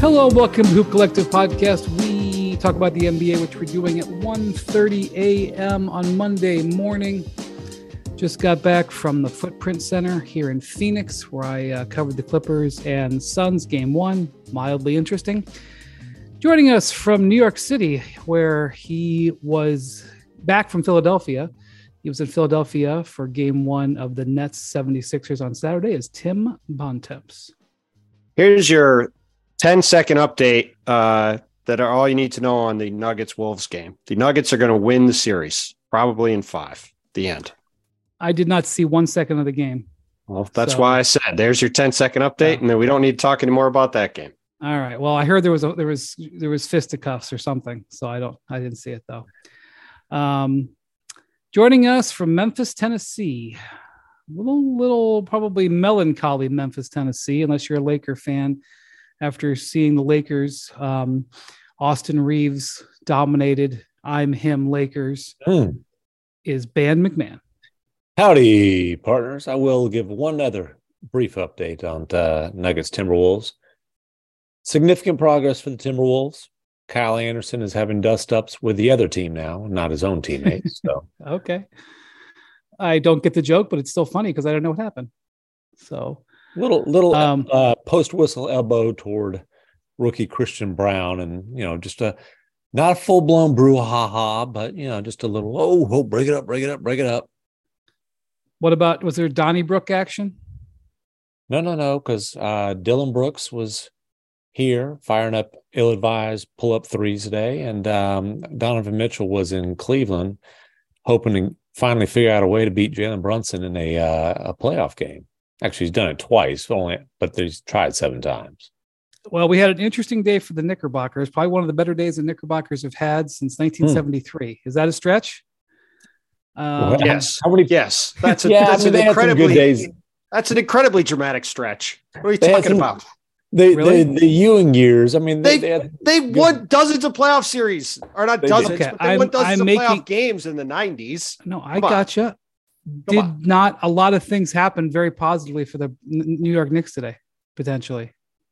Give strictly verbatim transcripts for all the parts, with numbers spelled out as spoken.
Hello, welcome to Hoop Collective Podcast. We talk about the N B A, which we're doing at one thirty a.m. on Monday morning. Just got back from the Footprint Center here in Phoenix, where I uh, covered the Clippers and Suns game one. Mildly interesting. Joining us from New York City, where he was back from Philadelphia. He was in Philadelphia for game one of the Nets seventy-sixers on Saturday, is Tim Bontemps. Here's your ten second update uh, that are all you need to know on the Nuggets Wolves game. The Nuggets are going to win the series, probably in five. The end. I did not see one second of the game. Well, that's so, why I said there's your ten second update, yeah. And then we don't need to talk anymore about that game. All right. Well, I heard there was a, there was there was fisticuffs or something, so I don't I didn't see it though. Um, joining us from Memphis, Tennessee, a little little probably melancholy Memphis, Tennessee, unless you're a Laker fan. After seeing the Lakers, um, Austin Reeves dominated I'm him Lakers mm. is Ben McMahon. Howdy, partners. I will give one other brief update on uh, Nuggets Timberwolves. Significant progress for the Timberwolves. Kyle Anderson is having dust-ups with the other team now, not his own teammates. So okay. I don't get the joke, but it's still funny because I don't know what happened. So... Little little um, uh, post whistle elbow toward rookie Christian Brown, and you know, just a not a full blown brouhaha, but you know, just a little oh, oh, break it up, break it up, break it up. What about was there Donnybrook action? No, no, no, because uh, Dylan Brooks was here firing up ill advised pull up threes today, and um, Donovan Mitchell was in Cleveland, hoping to finally figure out a way to beat Jalen Brunson in a uh, a playoff game. Actually, he's done it twice, only, but he's tried seven times. Well, we had an interesting day for the Knickerbockers. Probably one of the better days the Knickerbockers have had since nineteen seventy-three. Hmm. Is that a stretch? Um, yes. How many? Yes. That's a, yeah, that's I mean, an incredibly. Good days. That's an incredibly dramatic stretch. What are you they talking some, about? The, really? the the Ewing years. I mean, they they, they, they won dozens of playoff series, or not dozens, okay, but they I'm, won dozens I'm of making, playoff games in the nineties. No, I gotcha. Did on. not a lot of things happen very positively for the New York Knicks today, potentially?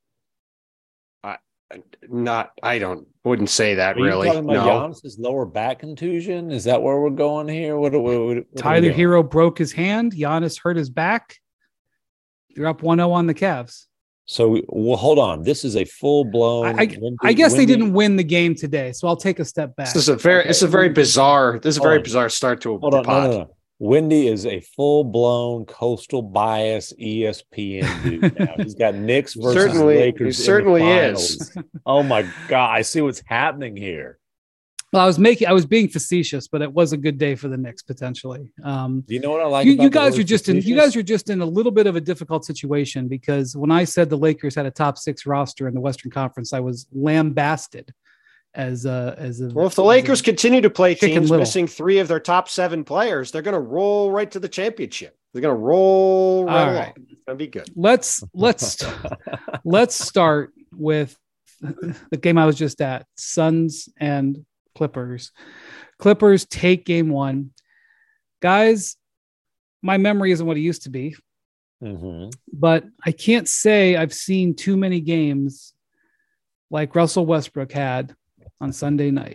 Uh, not, I don't, wouldn't say that Are really. You talking about no. Giannis's lower back contusion? Is that where we're going here? What, what, what, what Tyler Hero broke his hand. Giannis hurt his back. You're up one oh on the Cavs. So, well, hold on. This is a full blown. I, I, I guess windy. They didn't win the game today, so I'll take a step back. This is a very, okay. It's a very bizarre. This is a very on. bizarre start to a hold on, pod. No, no, no. Wendy is a full-blown coastal bias E S P N dude now. He's got Knicks versus certainly, Lakers. He certainly in the is. Oh my God! I see what's happening here. Well, I was making, I was being facetious, but it was a good day for the Knicks potentially. Um, Do you know what I like? You, about you guys are just facetious? in. You guys are just in a little bit of a difficult situation because when I said the Lakers had a top six roster in the Western Conference, I was lambasted. As a, as a, well, if the Lakers continue to play teams little. missing three of their top seven players, they're going to roll right to the championship. They're going to roll right All along. Right. It's going to be good. Let's let's let's start with the game I was just at: Suns and Clippers. Clippers take game one, guys. My memory isn't what it used to be, mm-hmm. but I can't say I've seen too many games like Russell Westbrook had on Sunday night.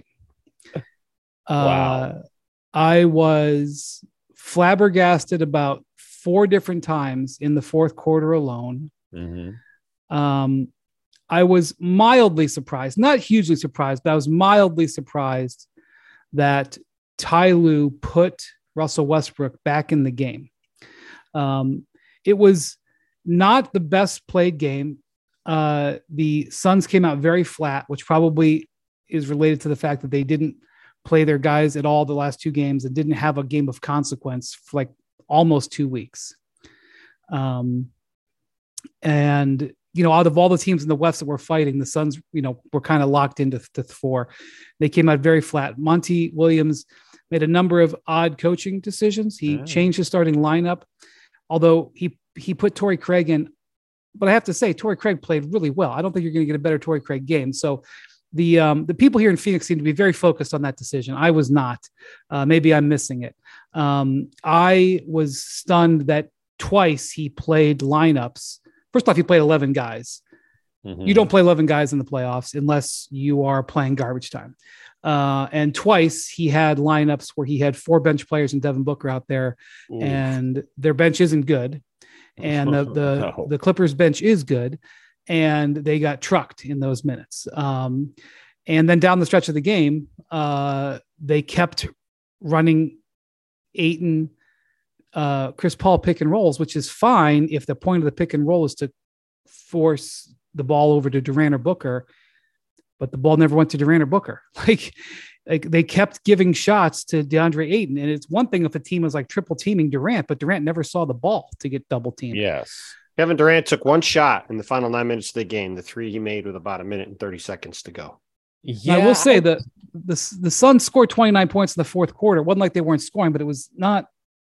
Wow. Uh, I was flabbergasted about four different times in the fourth quarter alone. Mm-hmm. Um, I was mildly surprised, not hugely surprised, but I was mildly surprised that Ty Lue put Russell Westbrook back in the game. Um, it was not the best played game. Uh, the Suns came out very flat, which probably is related to the fact that they didn't play their guys at all the last two games and didn't have a game of consequence for like almost two weeks. Um, and, you know, out of all the teams in the West that were fighting, the Suns, you know, were kind of locked into to four. They came out very flat. Monty Williams made a number of odd coaching decisions. He oh. changed his starting lineup, although he, he put Torrey Craig in. But I have to say, Torrey Craig played really well. I don't think you're going to get a better Torrey Craig game. So the um, the people here in Phoenix seem to be very focused on that decision. I was not. Uh, maybe I'm missing it. Um, I was stunned that twice he played lineups. First off, he played eleven guys. Mm-hmm. You don't play eleven guys in the playoffs unless you are playing garbage time. Uh, and twice he had lineups where he had four bench players and Devin Booker out there, Oof. and their bench isn't good. And the the, no. the Clippers bench is good, and they got trucked in those minutes. Um, and then down the stretch of the game, uh, they kept running Ayton, uh, Chris Paul pick and rolls, which is fine if the point of the pick and roll is to force the ball over to Durant or Booker, but the ball never went to Durant or Booker. Like, like they kept giving shots to DeAndre Ayton. And it's one thing if a team was like triple teaming Durant, but Durant never saw the ball to get double teamed. Yes. Kevin Durant took one shot in the final nine minutes of the game, the three he made with about a minute and thirty seconds to go. Yeah, I will say that the, the Suns scored twenty-nine points in the fourth quarter. It wasn't like they weren't scoring, but it was not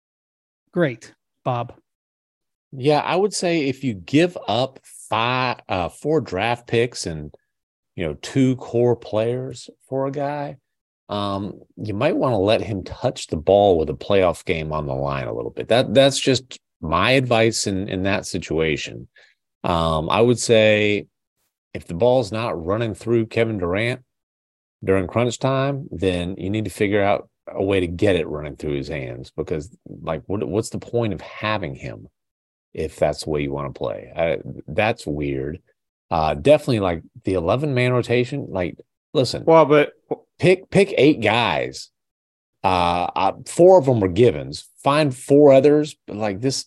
great, Bob. Yeah, I would say if you give up five, uh, four draft picks and, you know, two core players for a guy, um, you might want to let him touch the ball with a playoff game on the line a little bit. That that's just my advice in, in that situation. Um, I would say if the ball's not running through Kevin Durant during crunch time, then you need to figure out a way to get it running through his hands, because like, what, what's the point of having him if that's the way you want to play? I, that's weird. Uh, definitely like the eleven man rotation. Like, listen, well, but pick, pick eight guys. Uh, uh four of them were givens. Find four others. But like this,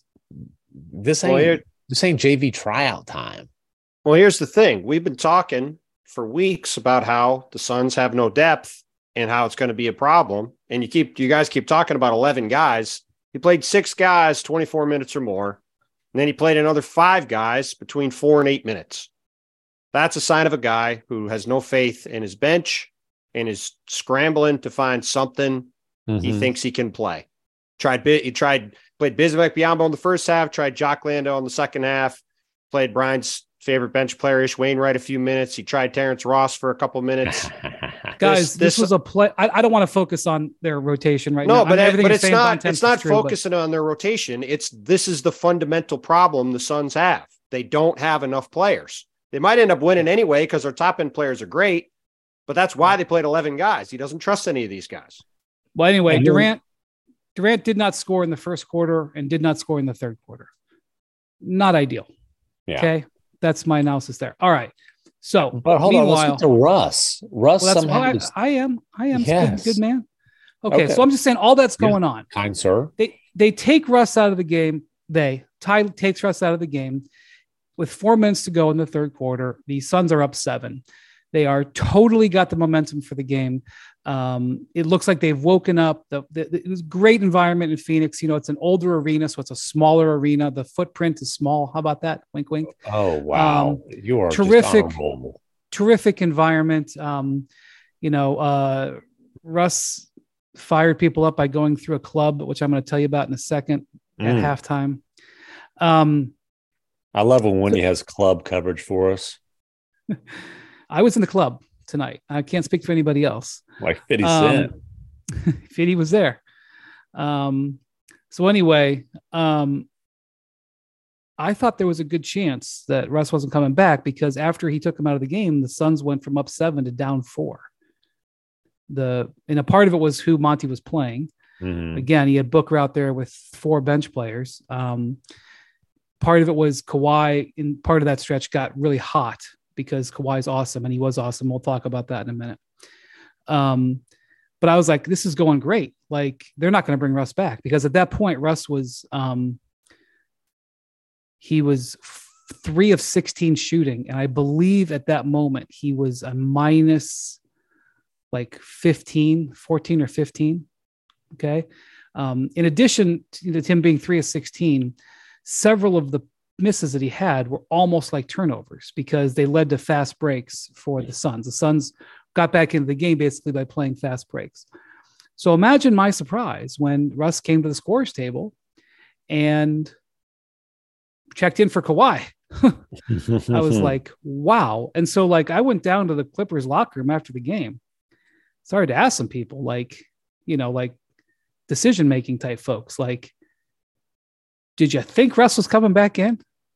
this ain't, well, here, this ain't J V tryout time. Well, here's the thing. We've been talking for weeks about how the Suns have no depth and how it's going to be a problem. And you keep, you guys keep talking about eleven guys. He played six guys, twenty-four minutes or more. And then he played another five guys between four and eight minutes. That's a sign of a guy who has no faith in his bench and is scrambling to find something mm-hmm. he thinks he can play. Tried, he tried, played Bismack Biyombo in the first half, tried Jock Landale in the second half, played Brian's favorite bench player, Ish Wainwright, a few minutes. He tried Terrence Ross for a couple minutes. Guys, this, this, this was a play. I, I don't want to focus on their rotation right no, now. No, but, it, but it's not, it's not true, focusing but... on their rotation. It's, this is the fundamental problem the Suns have. They don't have enough players. They might end up winning anyway because their top end players are great, but that's why they played eleven guys. He doesn't trust any of these guys. Well, anyway, Durant, Durant did not score in the first quarter and did not score in the third quarter. Not ideal. Yeah. Okay. That's my analysis there. All right. So, but hold on, let's get to Russ. Russ, well, somehow I, just... I am, I am yes. good, good man. Okay, okay, so I'm just saying all that's going yeah. on. Kind sir. They they take Russ out of the game. They Ty takes Russ out of the game with four minutes to go in the third quarter. The Suns are up seven. They are totally got the momentum for the game. Um, it looks like they've woken up. The, the, it was a great environment in Phoenix. You know, it's an older arena, so it's a smaller arena. The footprint is small. How about that? Wink, wink. Oh, wow. Um, you are terrific, terrific environment. Um, you know, uh, Russ fired people up by going through a club, which I'm going to tell you about in a second mm. at halftime. Um, I love when Wendy has club coverage for us. I was in the club tonight. I can't speak for anybody else. Like fifty Cent. Um, fifty was there. Um, so anyway, um, I thought there was a good chance that Russ wasn't coming back because after he took him out of the game, the Suns went from up seven to down four. The and a part of it was who Monty was playing. Mm-hmm. Again, he had Booker out there with four bench players. Um, part of it was Kawhi in part of that stretch got really hot because Kawhi's awesome and he was awesome. We'll talk about that in a minute. Um, but I was like, this is going great. Like they're not going to bring Russ back because at that point, Russ was, um, he was f- three of sixteen shooting. And I believe at that moment he was a minus like fifteen, fourteen or fifteen. Okay. Um, in addition to him being three of sixteen, several of the misses that he had were almost like turnovers because they led to fast breaks for the Suns. The Suns got back into the game basically by playing fast breaks. So imagine my surprise when Russ came to the scorers table and checked in for Kawhi. I was like, wow. And so like I went down to the Clippers locker room after the game. Started to ask some people like, you know, like decision-making type folks, like, did you think Russ was coming back in?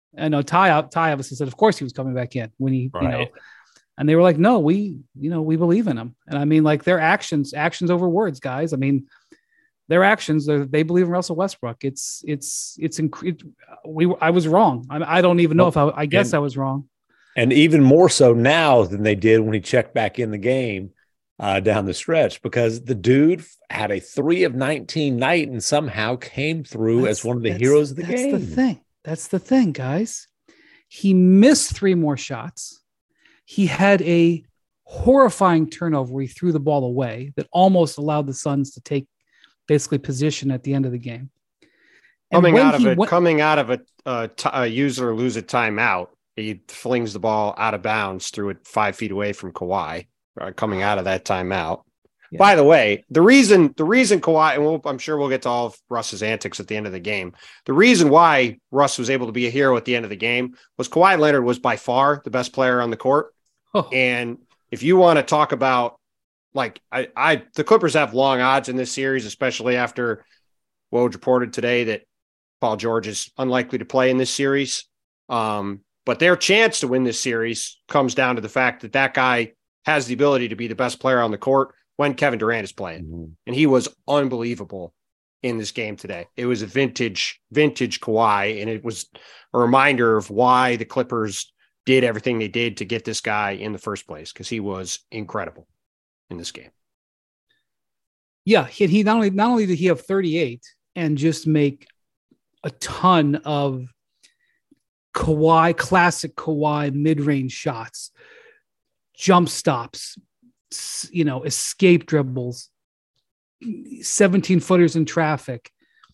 I know Ty, Ty obviously said, of course he was coming back in when he, Right. you know, and they were like, no, we, you know, we believe in him. And I mean, like their actions, actions over words, guys. I mean, their actions, they believe in Russell Westbrook. It's, it's, it's, inc- it, we, I was wrong. I, I don't even know if I, I guess and, I was wrong. And even more so now than they did when he checked back in the game uh, down the stretch, because the dude had a three of nineteen night and somehow came through That's, as one of the that's, heroes of the that's game. That's the thing. That's the thing, guys. He missed three more shots. He had a horrifying turnover where he threw the ball away that almost allowed the Suns to take basically position at the end of the game. And coming out of it, went, coming out of a, a, t- a user lose a timeout, he flings the ball out of bounds, threw it five feet away from Kawhi, uh, coming out of that timeout. Yeah. By the way, the reason the reason Kawhi, and we'll, I'm sure we'll get to all of Russ's antics at the end of the game. The reason why Russ was able to be a hero at the end of the game was Kawhi Leonard was by far the best player on the court. Oh. And if you want to talk about, like, I, I, the Clippers have long odds in this series, especially after Woj reported today that Paul George is unlikely to play in this series. Um, but their chance to win this series comes down to the fact that that guy has the ability to be the best player on the court when Kevin Durant is playing. Mm-hmm. And he was unbelievable in this game today. It was a vintage, vintage Kawhi. And it was a reminder of why the Clippers did everything they did to get this guy in the first place, because he was incredible in this game. Yeah. He, he not only, not only did he have thirty-eight and just make a ton of Kawhi, classic Kawhi mid-range shots, jump stops, you know, escape dribbles, seventeen footers in traffic.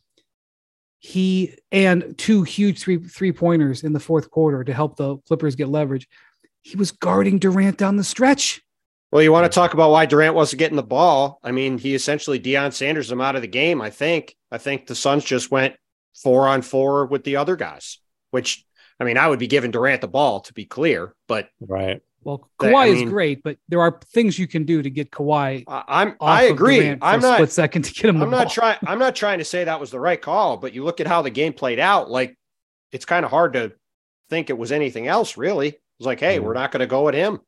He and two huge three three pointers in the fourth quarter to help the Clippers get leverage. He was guarding Durant down the stretch. Well, you want to talk about why Durant wasn't getting the ball? I mean, he essentially Deion Sanders him out of the game. I think. I think the Suns just went four on four with the other guys, which, I mean, I would be giving Durant the ball, to be clear, but right. Well, Kawhi I mean, is great, but there are things you can do to get Kawhi. I'm, I agree. I'm not split second to get him. I'm the not ball. trying. I'm not trying to say that was the right call, but you look at how the game played out. Like, it's kind of hard to think it was anything else. Really, it was like, hey, mm. we're not going to go at him.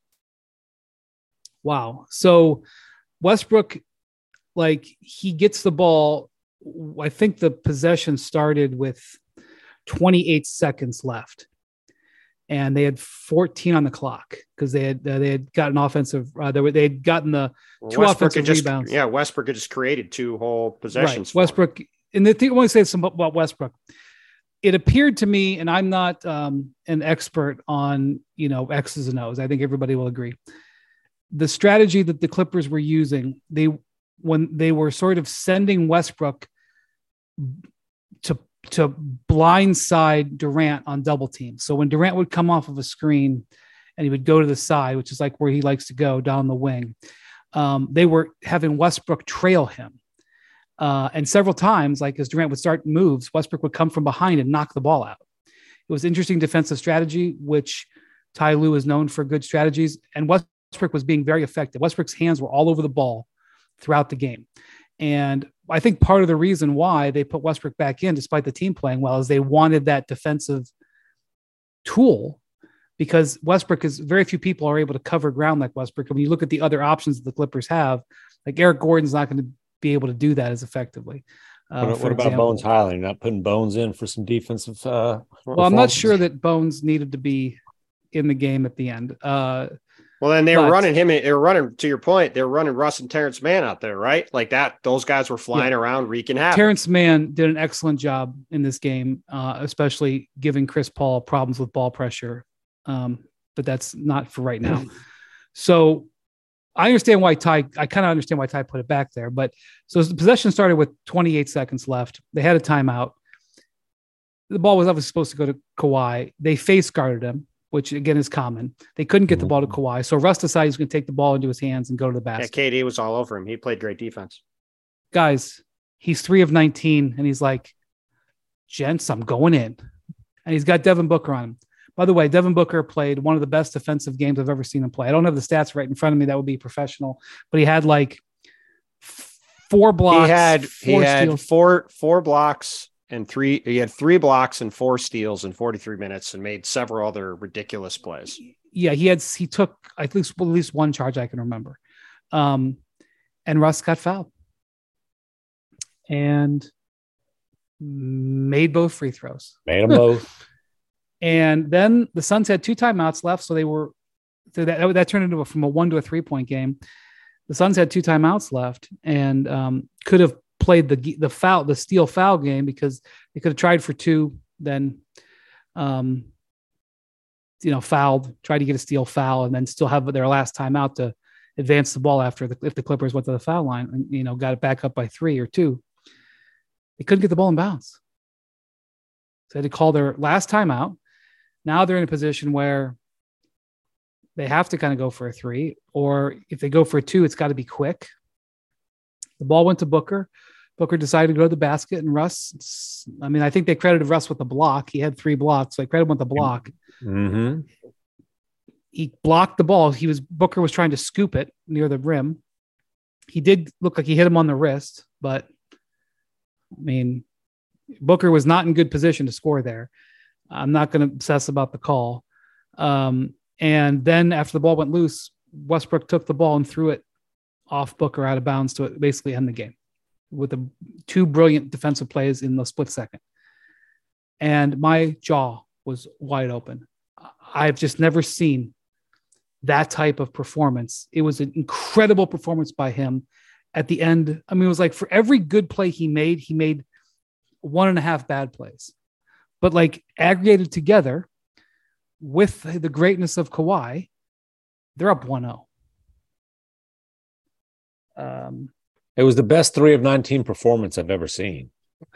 Wow. So Westbrook, like, he gets the ball. I think the possession started with twenty-eight seconds left. And they had fourteen on the clock because they had uh, they had gotten offensive. Uh, they were they had gotten the well, two Westbrook offensive just, rebounds. Yeah, Westbrook had just created two whole possessions. Right. Westbrook, and the thing I want to say something about Westbrook. It appeared to me, and I'm not um, an expert on you know X's and O's. I think everybody will agree. The strategy that the Clippers were using, they when they were sort of sending Westbrook to. to blindside Durant on double team. So when Durant would come off of a screen and he would go to the side, which is like where he likes to go down the wing, um, they were having Westbrook trail him. Uh, and several times, like as Durant would start moves, Westbrook would come from behind and knock the ball out. It was interesting defensive strategy, which Ty Lue is known for good strategies. And Westbrook was being very effective. Westbrook's hands were all over the ball throughout the game. And I think part of the reason why they put Westbrook back in, despite the team playing well, is they wanted that defensive tool, because Westbrook is very few people are able to cover ground like Westbrook. When you look at the other options that the Clippers have, like Eric Gordon's not going to be able to do that as effectively. Uh, what what about Bones Highland? Not putting Bones in for some defensive. Uh, well, I'm not sure that Bones needed to be in the game at the end. Uh, Well, then they but, were running him. They were running, to your point, they were running Russ and Terrence Mann out there, right? Like that. Those guys were flying yeah. around, wreaking havoc. Terrence Mann did an excellent job in this game, uh, especially giving Chris Paul problems with ball pressure. Um, but that's not for right now. So I understand why Ty, I kind of understand why Ty put it back there. But so the possession started with twenty-eight seconds left. They had a timeout. The ball was obviously supposed to go to Kawhi. They face guarded him, which again is common. They couldn't get the ball to Kawhi. So Russ decided he was going to take the ball into his hands and go to the basket. Yeah, K D was all over him. He played great defense. Guys, he's three of nineteen, and he's like, gents, I'm going in. And he's got Devin Booker on him. By the way, Devin Booker played one of the best defensive games I've ever seen him play. I don't have the stats right in front of me. That would be professional. But he had like four blocks. He had, four he had four, four blocks, and three. He had three blocks and four steals in forty-three minutes, and made several other ridiculous plays. Yeah, he had he took at least at least one charge I can remember, um, and Russ got fouled and made both free throws. Made them both. And then the Suns had two timeouts left, so they were so that that turned into a, from a one to a three point game. The Suns had two timeouts left and um, could have played the the foul the steal foul game because they could have tried for two, then um, you know fouled, tried to get a steal foul, and then still have their last timeout to advance the ball after the if the Clippers went to the foul line and you know got it back up by three or two. They couldn't get the ball in bounds, so they had to call their last timeout. Now they're in a position where they have to kind of go for a three, or if they go for a two, it's got to be quick. The ball went to Booker. Booker decided to go to the basket, and Russ, I mean, I think they credited Russ with the block. He had three blocks, so they credited him with the block. Mm-hmm. He blocked the ball. He was Booker was trying to scoop it near the rim. He did look like he hit him on the wrist, but I mean, Booker was not in good position to score there. I'm not going to obsess about the call. Um, and then after the ball went loose, Westbrook took the ball and threw it off Booker out of bounds to basically end the game with the two brilliant defensive plays in the split second. And my jaw was wide open. I've just never seen that type of performance. It was an incredible performance by him at the end. I mean, it was like for every good play he made, he made one and a half bad plays. But like aggregated together with the greatness of Kawhi, they're up one oh. Um, it was the best three of nineteen performance I've ever seen.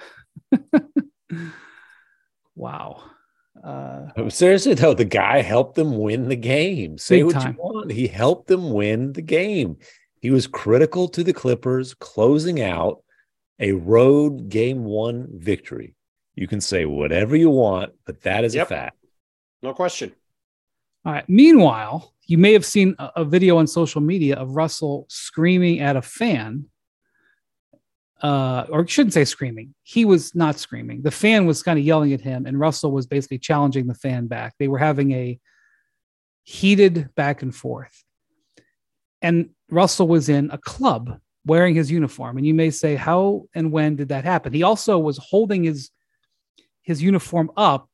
Wow. Uh, Seriously, though, the guy helped them win the game. Say what time. you want. He helped them win the game. He was critical to the Clippers closing out a road game one victory. You can say whatever you want, but that is yep. a fact. No question. All right. Meanwhile, you may have seen a, a video on social media of Russell screaming at a fan. Uh, or shouldn't say screaming. He was not screaming. The fan was kind of yelling at him, and Russell was basically challenging the fan back. They were having a heated back and forth. And Russell was in a club wearing his uniform. And you may say, how and when did that happen? He also was holding his his uniform up,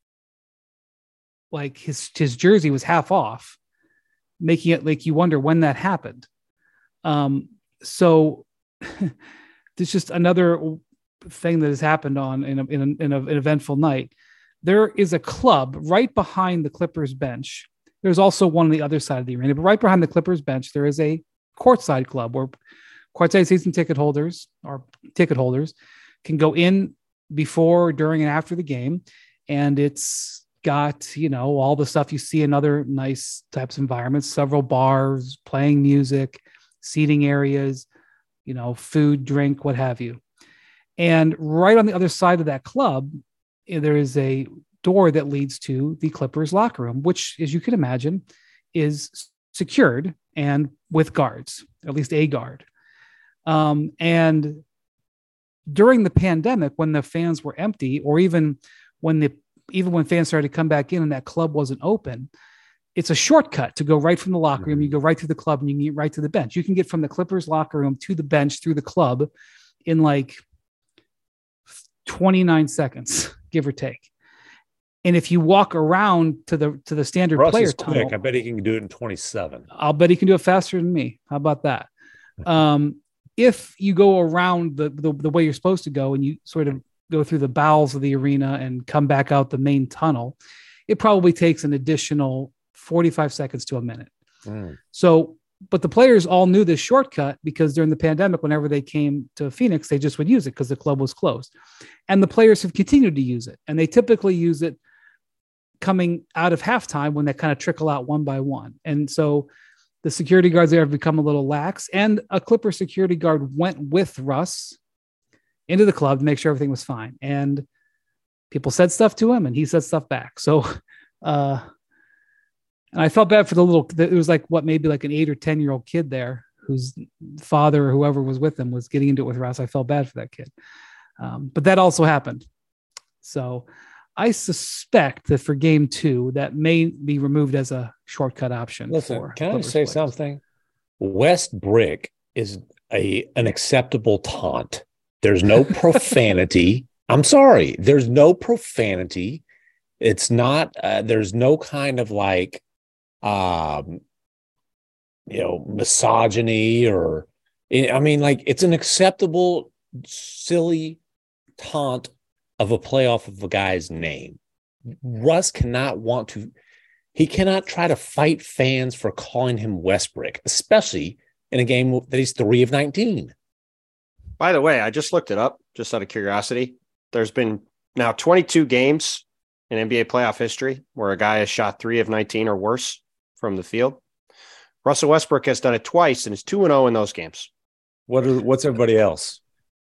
like his, his jersey was half off, making it like you wonder when that happened. Um, so there's just another thing that has happened on in, a, in, a, in a, an eventful night. There is a club right behind the Clippers bench. There's also one on the other side of the arena, but right behind the Clippers bench, there is a courtside club where courtside season ticket holders or ticket holders can go in before, during, and after the game. And it's got, you know, all the stuff you see in other nice types of environments, several bars, playing music, seating areas, you know, food, drink, what have you. And right on the other side of that club, there is a door that leads to the Clippers locker room, which, as you can imagine, is secured and with guards, at least a guard. Um, and during the pandemic, when the fans were empty, or even when the even when fans started to come back in and that club wasn't open, it's a shortcut to go right from the locker room. You go right through the club and you can get right to the bench. You can get from the Clippers locker room to the bench through the club in like twenty-nine seconds, give or take. And if you walk around to the to the standard Russ player is quick. tunnel, I bet he can do it in twenty-seven. I'll bet he can do it faster than me. How about that? Um, if you go around the, the the way you're supposed to go and you sort of go through the bowels of the arena and come back out the main tunnel, it probably takes an additional forty-five seconds to a minute. Mm. So, but the players all knew this shortcut because during the pandemic, whenever they came to Phoenix, they just would use it because the club was closed. And the players have continued to use it. And they typically use it coming out of halftime when they kind of trickle out one by one. And so the security guards there have become a little lax, and a Clipper security guard went with Russ into the club to make sure everything was fine. And people said stuff to him and he said stuff back. So, uh, and I felt bad for the little, it was like what, maybe like an eight or ten year old kid there whose father or whoever was with him was getting into it with Russ. I felt bad for that kid. Um, but that also happened So I suspect that for game two, that may be removed as a shortcut option. Listen, for can I Clippers say players. something? West Brick is a an acceptable taunt. There's no profanity. I'm sorry. There's no profanity. It's not, uh, there's no kind of like, um, you know, misogyny or, I mean, like, it's an acceptable, silly taunt of a playoff of a guy's name. Russ cannot want to, he cannot try to fight fans for calling him Westbrook, especially in a game that he's three of nineteen. By the way, I just looked it up just out of curiosity. There's been now twenty-two games in N B A playoff history where a guy has shot three of nineteen or worse from the field. Russell Westbrook has done it twice and is two and oh in those games. What are, what's everybody else?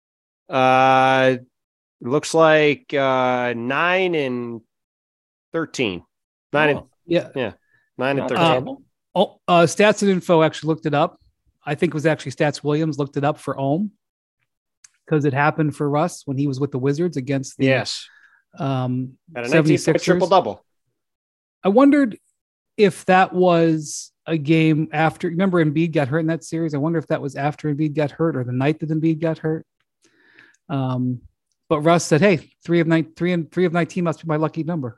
Uh, looks like uh, nine and thirteen. Nine Oh, and Yeah. yeah, nine and not thirteen. terrible. Oh, uh, Stats and Info actually looked it up. I think it was actually Stats Williams looked it up for Ohm because it happened for Russ when he was with the Wizards against the Yes, um, at a nineteen point triple seventy-sixers. double. I wondered if that was a game after. Remember, Embiid got hurt in that series. I wonder if that was after Embiid got hurt or the night that Embiid got hurt. Um, but Russ said, "Hey, three of nine, three and three of nineteen must be my lucky number."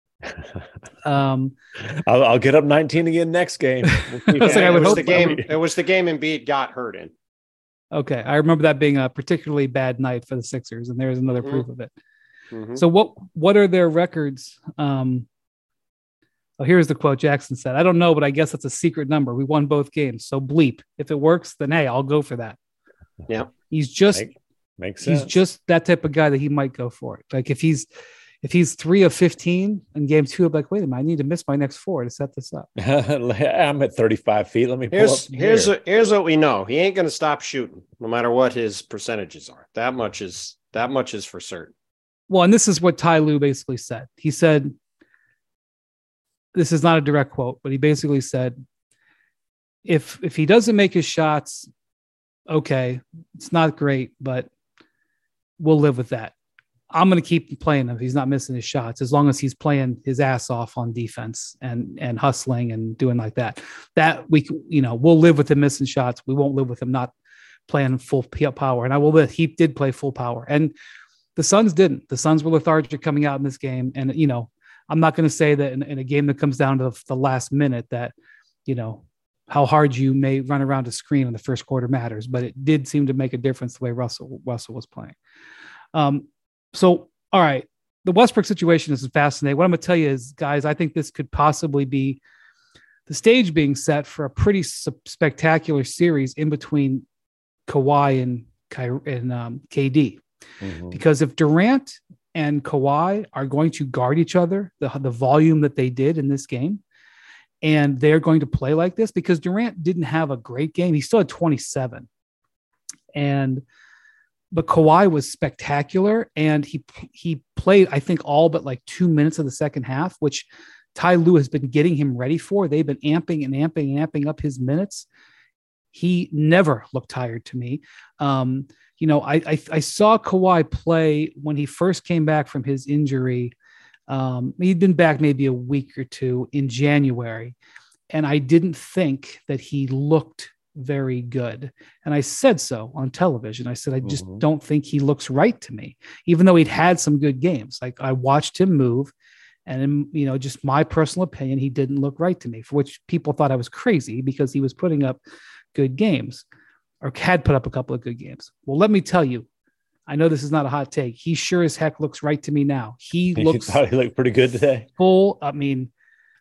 Um, I'll, I'll get up nineteen again next game. We'll I was like, I it would was hope- the game. It was the game Embiid got hurt in. okay, I remember that being a particularly bad night for the Sixers, and there's another proof of it. Mhm. So what what are their records? Um, oh, here's the quote Jackson said. I don't know, but I guess it's a secret number. We won both games. So bleep. If it works, then hey, I'll go for that. Yeah. He's just Make, makes sense. he's just that type of guy that he might go for it. Like if he's if he's three of fifteen in game two, I'm like, wait a minute, I need to miss my next four to set this up. I'm at thirty-five feet. Let me pull Here's up here's here. a, here's what we know. He ain't going to stop shooting, no matter what his percentages are. That much is that much is for certain. Well, and this is what Ty Lue basically said. He said, this is not a direct quote, but he basically said, if if he doesn't make his shots, okay, it's not great, but we'll live with that. I'm going to keep playing him if he's not missing his shots, as long as he's playing his ass off on defense and and hustling and doing like that. That we, you know, we'll live with him missing shots. We won't live with him not playing full power. And I will. He did play full power, and the Suns didn't. The Suns were lethargic coming out in this game, and you know, I'm not going to say that in, in a game that comes down to the, the last minute that, you know, how hard you may run around a screen in the first quarter matters, but it did seem to make a difference the way Russell Russell was playing. Um, so, all right, the Westbrook situation is fascinating. What I'm going to tell you is, guys, I think this could possibly be the stage being set for a pretty sp- spectacular series in between Kawhi and, Ky- and um, K D. Mhm. Because if Durant and Kawhi are going to guard each other, the, the volume that they did in this game, and they're going to play like this, because Durant didn't have a great game. He still had twenty-seven. And but Kawhi was spectacular, and he he played, I think, all but like two minutes of the second half, which Ty Lue has been getting him ready for. They've been amping and amping and amping up his minutes. He never looked tired to me. Um, you know, I, I I saw Kawhi play when he first came back from his injury. Um, he'd been back maybe a week or two in January, and I didn't think that he looked very good. And I said so on television. I said, I just Mhm. don't think he looks right to me, even though he'd had some good games. Like I watched him move, and, you know, just my personal opinion, he didn't look right to me, for which people thought I was crazy because he was putting up good games, or had put up a couple of good games. Well, let me tell you, I know this is not a hot take. He sure as heck looks right to me now. He You looks thought he looked pretty good today. full. I mean,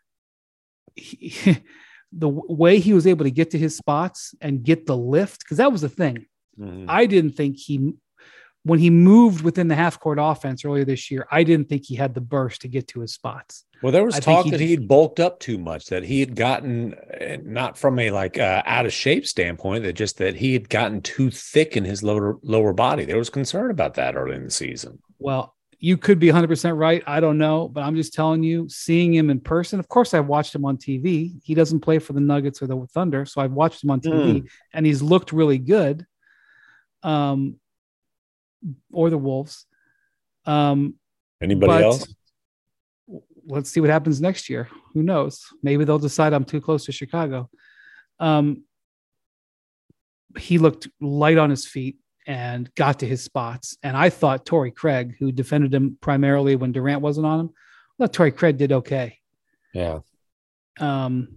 he, the w- way he was able to get to his spots and get the lift, because that was the thing. Mhm. I didn't think he, when he moved within the half court offense earlier this year, I didn't think he had the burst to get to his spots. Well, there was I think talk he that just- he'd bulked up too much, that he had gotten, uh, not from a like uh, out of shape standpoint, that just that he had gotten too thick in his lower lower body. There was concern about that early in the season. Well, you could be one hundred percent right. I don't know, but I'm just telling you, seeing him in person, of course, I've watched him on T V. He doesn't play for the Nuggets or the Thunder, so I've watched him on T V, and he's looked really good. Um, or the Wolves. Um, Anybody but else? let's see what happens next year. Who knows? Maybe they'll decide I'm too close to Chicago. Um, he looked light on his feet and got to his spots. And I thought Torrey Craig, who defended him primarily when Durant wasn't on him, I thought Torrey Craig did okay. Yeah. Um,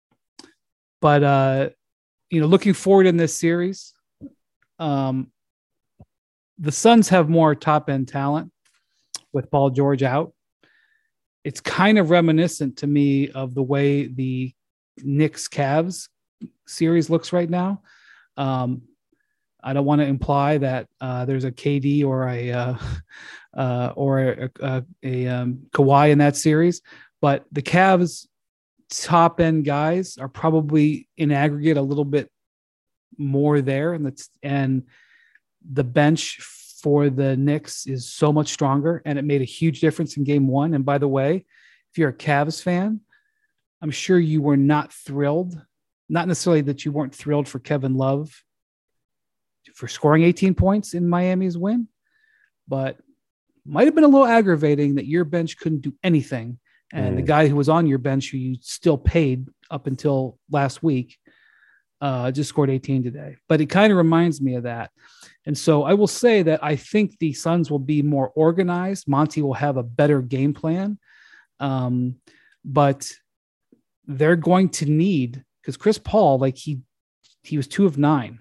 but, uh, you know, looking forward in this series, um, the Suns have more top end talent with Paul George out. It's kind of reminiscent to me of the way the Knicks Cavs series looks right now. Um, I don't want to imply that uh, there's a K D or a uh, uh, or a, a, a um, Kawhi in that series, but the Cavs top end guys are probably in aggregate a little bit more there, and that's and the bench for the Knicks is so much stronger, and it made a huge difference in game one. And by the way, if you're a Cavs fan, I'm sure you were not thrilled, not necessarily that you weren't thrilled for Kevin Love for scoring eighteen points in Miami's win, but might have been a little aggravating that your bench couldn't do anything. And mm. the guy who was on your bench, who you still paid up until last week, uh, just scored eighteen today. But it kind of reminds me of that. And so I will say that I think the Suns will be more organized. Monty will have a better game plan. Um, but they're going to need, because Chris Paul, like he, he was two of nine.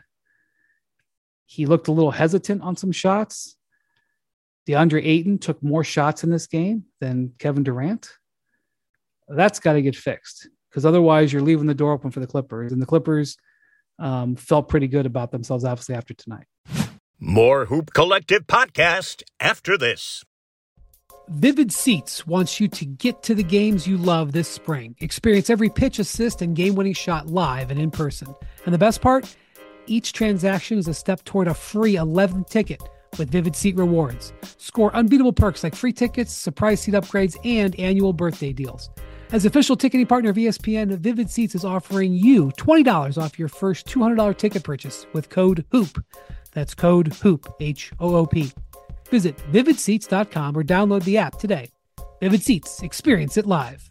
He looked a little hesitant on some shots. DeAndre Ayton took more shots in this game than Kevin Durant. That's got to get fixed, because otherwise you're leaving the door open for the Clippers. And the Clippers um, felt pretty good about themselves, obviously, after tonight. More Hoop Collective podcast after this. Vivid Seats wants you to get to the games you love this spring. Experience every pitch, assist, and game-winning shot live and in person. And the best part? Each transaction is a step toward a free eleventh ticket with Vivid Seat Rewards. Score unbeatable perks like free tickets, surprise seat upgrades, and annual birthday deals. As official ticketing partner of E S P N, Vivid Seats is offering you twenty dollars off your first two hundred dollars ticket purchase with code HOOP. That's code HOOP, H O O P. Visit vivid seats dot com or download the app today. Vivid Seats. Experience it live.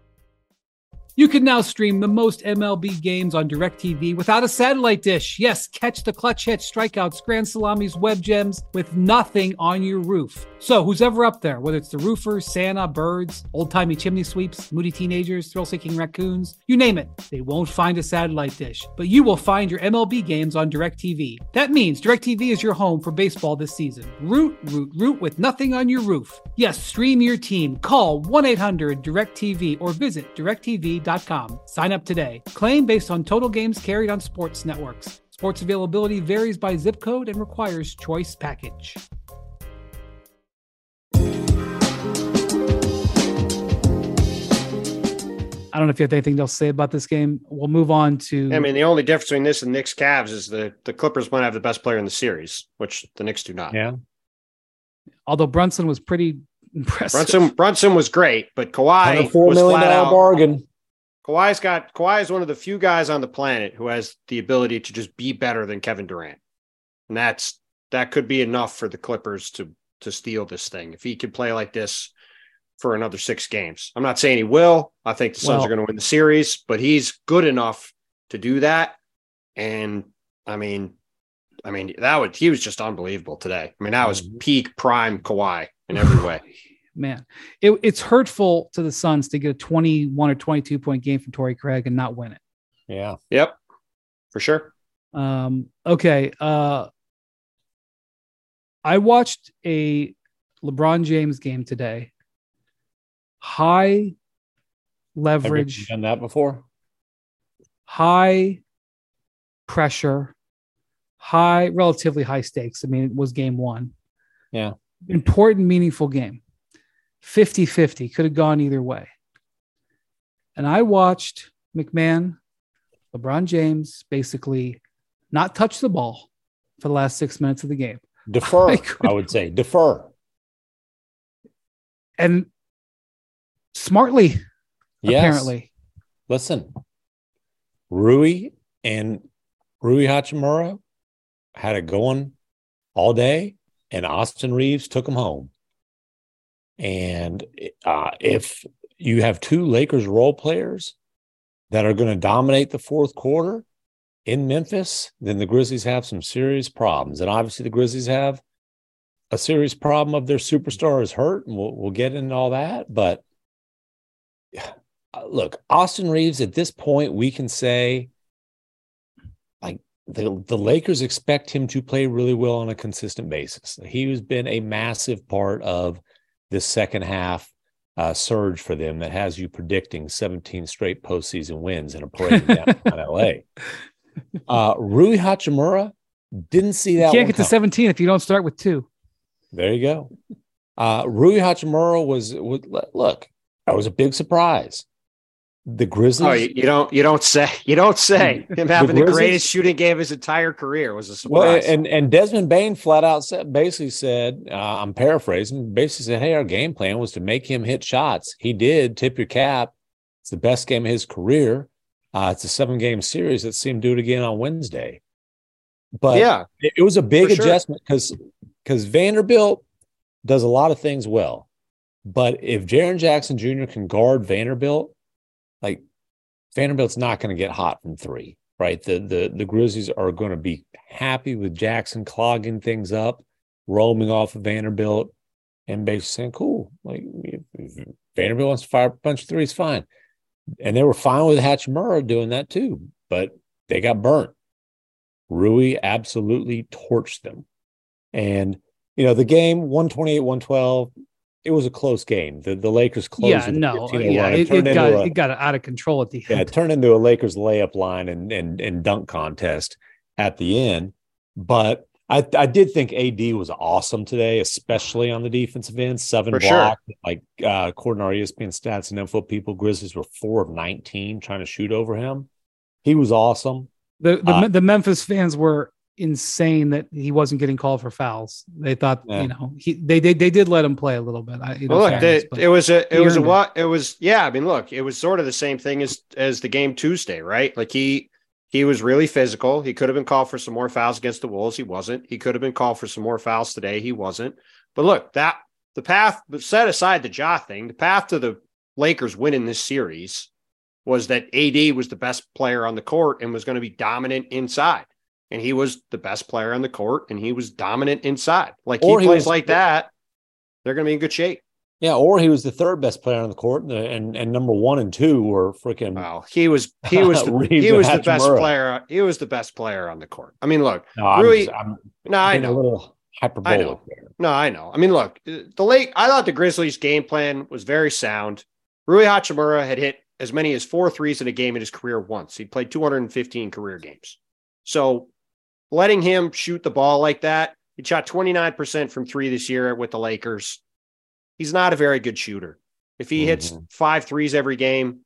You can now stream the most M L B games on DirecTV without a satellite dish. Yes, catch the clutch hits, strikeouts, grand salamis, web gems with nothing on your roof. So who's ever up there, whether it's the roofer, Santa, birds, old-timey chimney sweeps, moody teenagers, thrill-seeking raccoons, you name it, they won't find a satellite dish. But you will find your M L B games on DirecTV. That means DirecTV is your home for baseball this season. Root, root, root with nothing on your roof. Yes, stream your team. Call one eight hundred direct T V or visit direct T V dot com. Sign up today. Claim based on total games carried on sports networks. Sports availability varies by zip code and requires choice package. I don't know if you have anything else to say about this game. We'll move on to. I mean, the only difference between this and Knicks Cavs is the the Clippers might have the best player in the series, which the Knicks do not. Yeah. Although Brunson was pretty impressive. Brunson Brunson was great, but Kawhi four was million flat out bargain. Kawhi's got Kawhi is one of the few guys on the planet who has the ability to just be better than Kevin Durant, and that's that could be enough for the Clippers to to steal this thing if he could play like this for another six games. I'm not saying he will. I think the Suns well, are going to win the series, but he's good enough to do that. And I mean, I mean that would he was just unbelievable today. I mean, that was peak prime Kawhi in every way. Man, it, it's hurtful to the Suns to get a twenty-one or twenty-two point game from Torrey Craig and not win it. Yeah. Yep. For sure. Um, okay. Uh, I watched a LeBron James game today. High leverage. Have you done that before? High pressure, high, relatively high stakes. I mean, it was game one. Yeah. Important, meaningful game. fifty-fifty. Could have gone either way. And I watched McMahon, LeBron James, basically not touch the ball for the last six minutes of the game. Defer, I, I would say. Defer. And smartly, yes. Apparently. Listen, Rui and Rui Hachimura had it going all day, and Austin Reeves took him home. And uh, if you have two Lakers role players that are going to dominate the fourth quarter in Memphis, then the Grizzlies have some serious problems. And obviously the Grizzlies have a serious problem of their superstar is hurt, and we'll, we'll get into all that. But look, Austin Reeves, at this point, we can say, like, the, the Lakers expect him to play really well on a consistent basis. He has been a massive part of this second half uh, surge for them that has you predicting seventeen straight postseason wins in a parade down in L A. Uh, Rui Hachimura, didn't see that. You can't one get to coming. seventeen if you don't start with two. There you go. Uh, Rui Hachimura was, was look, that was a big surprise. The Grizzlies. Oh, you, you don't, you don't say, you don't say him having the, the greatest shooting game of his entire career was a surprise. Well, and and Desmond Bain flat out said, basically said, uh, I'm paraphrasing, basically said, hey, our game plan was to make him hit shots. He did. Tip your cap. It's the best game of his career. Uh, it's a seven game series. Let's see him do it again on Wednesday. But yeah, it, it was a big sure. adjustment because because Vanderbilt does a lot of things well. But if Jaren Jackson Junior can guard Vanderbilt, like Vanderbilt's not going to get hot from three, right? The the the Grizzlies are going to be happy with Jackson clogging things up, roaming off of Vanderbilt, and basically saying, cool, like if, if Vanderbilt wants to fire a bunch of threes, fine. And they were fine with Hachimura doing that too, but they got burnt. Rui absolutely torched them. And, you know, the game, one twenty-eight one twelve, it was a close game. The the Lakers closed. Yeah, no, yeah, it, it, it got a, it got out of control at the end. Yeah, it turned into a Lakers layup line and and and dunk contest at the end. But I I did think A D was awesome today, especially on the defensive end. Seven For blocks, sure. like uh, according to our E S P N stats and info people, Grizzlies were four of nineteen trying to shoot over him. He was awesome. The the, Uh, the Memphis fans were insane that he wasn't getting called for fouls. They thought, Yeah. you know, he they, they they did let him play a little bit. I, you know, Well, look, fairness, the, but it was a, it he was a earned it. what? It was, yeah. I mean, look, it was sort of the same thing as as the game Tuesday, right? Like he he was really physical. He could have been called for some more fouls against the Wolves. He wasn't. He could have been called for some more fouls today. He wasn't. But look, that the path. But set aside the Ja thing, the path to the Lakers winning this series was that A D was the best player on the court and was going to be dominant inside. And he was the best player on the court, and he was dominant inside. Like he Or he plays was- like that, they're going to be in good shape. Yeah, or he was the third best player on the court, and and, and number one and two were freaking. Wow, he was he was the, Reeves he and was the best Hachimura. player. He was the best player on the court. I mean, look, No, I'm, Rui- just- I'm no, I being a know, little hyperbolic I know. there. no, I know. I mean, look, the late. I thought the Grizzlies' game plan was very sound. Rui Hachimura had hit as many as four threes in a game in his career once. He played two hundred fifteen career games. So letting him shoot the ball like that, he shot twenty-nine percent from three this year with the Lakers. He's not a very good shooter. If he hits Mhm. five threes every game,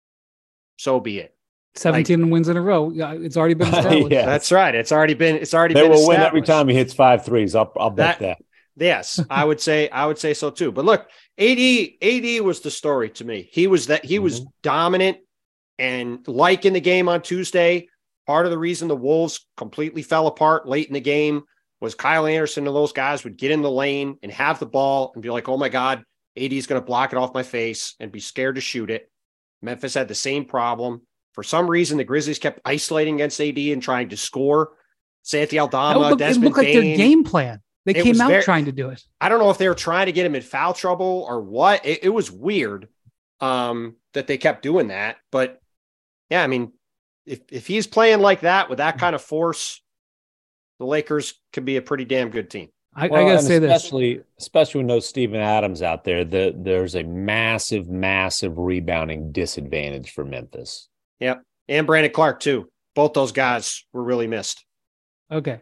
so be it. seventeen wins in a row. Yeah, it's already been established. Yeah. That's right. It's already been, it's already They been will win every established. time he hits five threes. I'll, I'll bet that. Yes, I would say, I would say so too. But look, A D, A D was the story to me. He was that he was Mhm. dominant, and like in the game on Tuesday, part of the reason the Wolves completely fell apart late in the game was Kyle Anderson and those guys would get in the lane and have the ball and be like, oh my God, A D is going to block it off my face and be scared to shoot it. Memphis had the same problem. For some reason, the Grizzlies kept isolating against A D and trying to score. Santi That Aldama, looked- it Desmond looked like Bane. their game plan. They It came was out very- trying to do it. I don't know if they were trying to get him in foul trouble or what. It, it was weird um, that they kept doing that. But yeah, I mean, if, if he's playing like that with that kind of force, the Lakers could be a pretty damn good team. I, Well, I gotta and say this. especially, especially with no Steven Adams out there, the, there's a massive, massive rebounding disadvantage for Memphis. Yep. And Brandon Clark, too. Both those guys were really missed. Okay.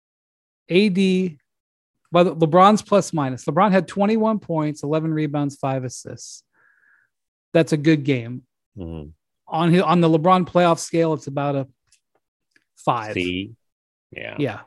A D, well, LeBron's plus minus. LeBron had twenty-one points, eleven rebounds, five assists. That's a good game. Mm-hmm. On his, on the LeBron playoff scale, it's about a five. See? Yeah. Yeah.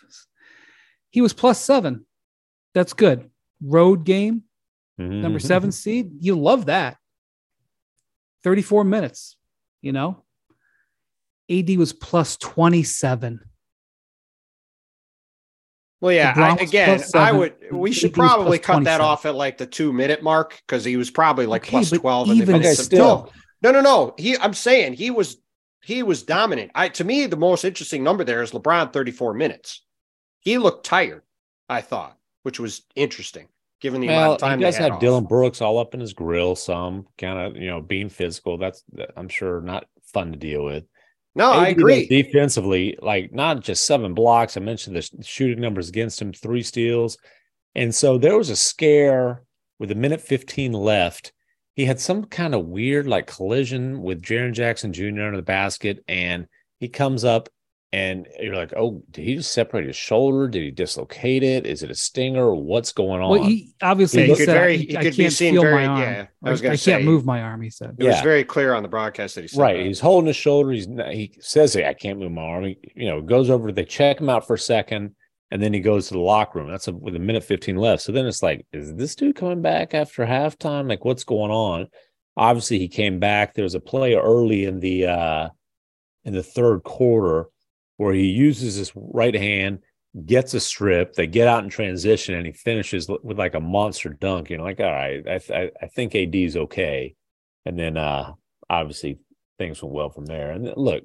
He was plus seven. That's good. Road game, Mhm. number seven seed. You love that. thirty-four minutes, you know? A D was plus twenty-seven. Well, yeah. LeBron I, was again, plus seven, I would. We should A D was probably plus cut that twenty-seven. off at like the two minute mark because he was probably like Okay, plus but twelve. even and Okay, still. no, no, no, no. He, I'm saying he was he was dominant. I to me the most interesting number there is LeBron thirty-four minutes. He looked tired, I thought, which was interesting given the amount Well, of time he does they had have off. Dylan Brooks all up in his grill, some kind of, you know, being physical. That's, that, I'm sure, not fun to deal with. No, I A D agree. Defensively, like not just seven blocks. I mentioned the shooting numbers against him, three steals. And so there was a scare with a minute fifteen left. He had some kind of weird like collision with Jaren Jackson Junior under the basket. And he comes up and you're like, oh, did he just separate his shoulder? Did he dislocate it? Is it a stinger? What's going on? Well, he obviously Yeah, he he could said, very- I, he I could be can't seen feel very- my arm. yeah, I I, was gonna I say- can't move my arm, he said. It was Yeah. very clear on the broadcast that he said Right. that. He's holding his shoulder. He's he says, hey, I can't move my arm. He, you know, goes over, they check him out for a second, and then he goes to the locker room. That's a, with a minute fifteen left. So then it's like, is this dude coming back after halftime? Like, what's going on? Obviously, he came back. There was a play early in the uh, in the third quarter where he uses his right hand, gets a strip. They get out in transition, and he finishes with like a monster dunk. You know, like, all right, I I, I think A D is okay. And then uh, obviously things went well from there. And look,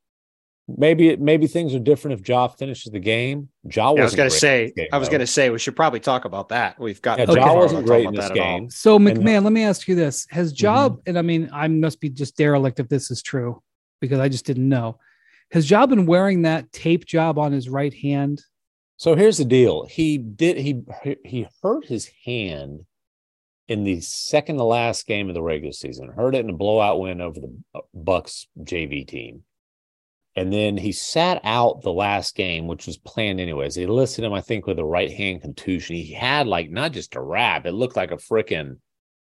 maybe maybe things are different if Ja finishes the game. Ja Yeah, I was wasn't going to great say, in this game, I was though. going to say, we should probably talk about that. We've got Yeah, too Ja far wasn't to talk great about in this that at all. game. So And- McMahon, let me ask you this: Has Ja, Mhm. and I mean, I must be just derelict if this is true because I just didn't know. Has Ja been wearing that tape job on his right hand? So here's the deal. He did he he hurt his hand in the second to last game of the regular season. Hurt it in a blowout win over the Bucks J V team. And then he sat out the last game, which was planned anyways. They listed him, I think, with a right hand contusion. He had like not just a wrap, it looked like a freaking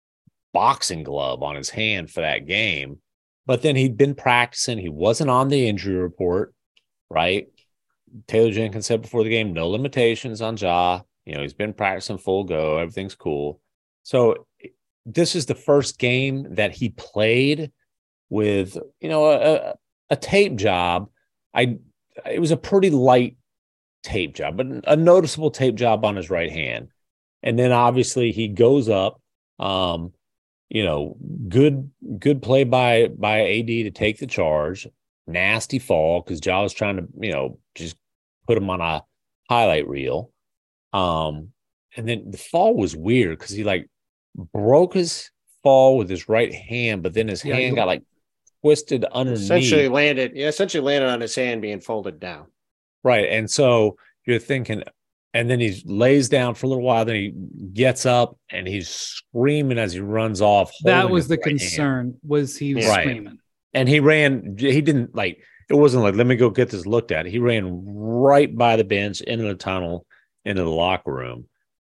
boxing glove on his hand for that game. But then he'd been practicing. He wasn't on the injury report, right? Taylor Jenkins said before the game, no limitations on Ja. You know, he's been practicing full go. Everything's cool. So this is the first game that he played with, you know, a, a tape job. I it was a pretty light tape job, but a noticeable tape job on his right hand. And then obviously he goes up. Um, you know, good good play by by A D to take the charge. Nasty fall because Ja was trying to, you know, just put him on a highlight reel. Um, and then the fall was weird because he like broke his fall with his right hand, but then his Yeah, hand you- got like twisted underneath. Essentially landed, yeah, essentially landed on his hand being folded down. Right. And so you're thinking, and then he lays down for a little while, then he gets up and he's screaming as he runs off. That holding was his the right hand. concern. Was he was Right. screaming? And he ran, he didn't like, it wasn't like, let me go get this looked at. He ran right by the bench into the tunnel, into the locker room.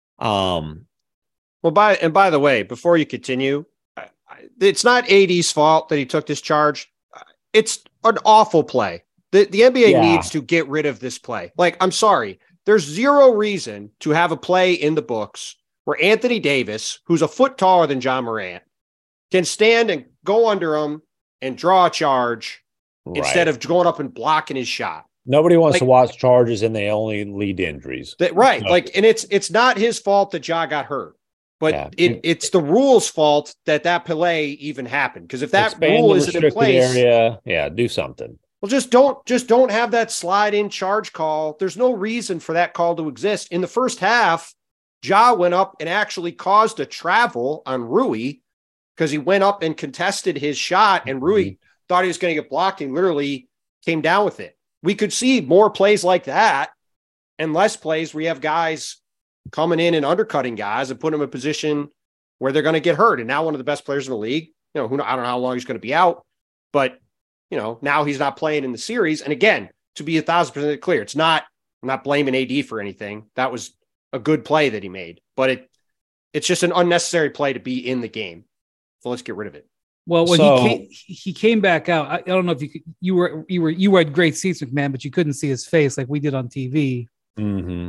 Um, Well, by and by the way, before you continue, I, I, it's not A D's fault that he took this charge. It's an awful play. The the N B A Yeah. needs to get rid of this play. Like, I'm sorry, there's zero reason to have a play in the books where Anthony Davis, who's a foot taller than John Morant, can stand and go under him and draw a charge instead right. of going up and blocking his shot. Nobody wants like- to watch charges and they only lead to injuries. That right, No. like, and it's it's not his fault that Ja got hurt, but Yeah. it, it's the rules' fault that that play even happened. Because if that Expand rule the isn't in restricted place, area, yeah, do something. well, just don't just don't have that slide in charge call. There's no reason for that call to exist. In the first half, Ja went up and actually caused a travel on Rui because he went up and contested his shot, and Rui Mm-hmm. thought he was going to get blocked and literally came down with it. We could see more plays like that and less plays where you have guys coming in and undercutting guys and putting them in a position where they're going to get hurt. And now one of the best players in the league, you know, who I don't know how long he's going to be out, but you know, now he's not playing in the series. And again, to be a thousand percent clear, it's not, I'm not blaming A D for anything. That was a good play that he made, but it, it's just an unnecessary play to be in the game. So let's get rid of it. Well, when So- he came, he came back out. I, I don't know if you could, you were you were you were at great seats, McMahon, but you couldn't see his face like we did on T V. Mm-hmm.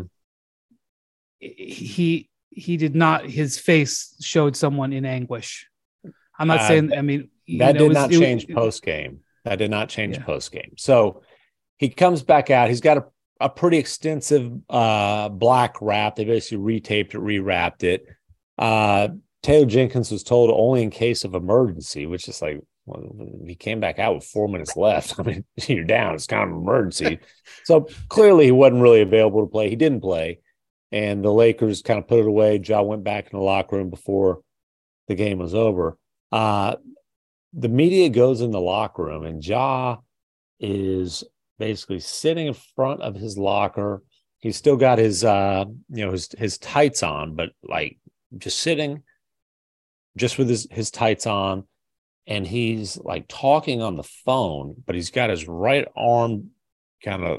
He he did not. His face showed someone in anguish. I'm not Uh, saying. I mean, you That know, did it was- not it was- change post game. That did not change Yeah. post game. So he comes back out. He's got a a pretty extensive uh, black wrap. They basically retaped it, rewrapped it. Uh, Taylor Jenkins was told only in case of emergency, which is like, well, he came back out with four minutes left. I mean, you're down. It's kind of an emergency. So clearly he wasn't really available to play. He didn't play. And the Lakers kind of put it away. Ja went back in the locker room before the game was over. Uh, the media goes in the locker room, and Ja is basically sitting in front of his locker. He's still got his, uh, you know, his his tights on, but like just sitting, just with his his tights on, and he's like talking on the phone, but he's got his right arm kind of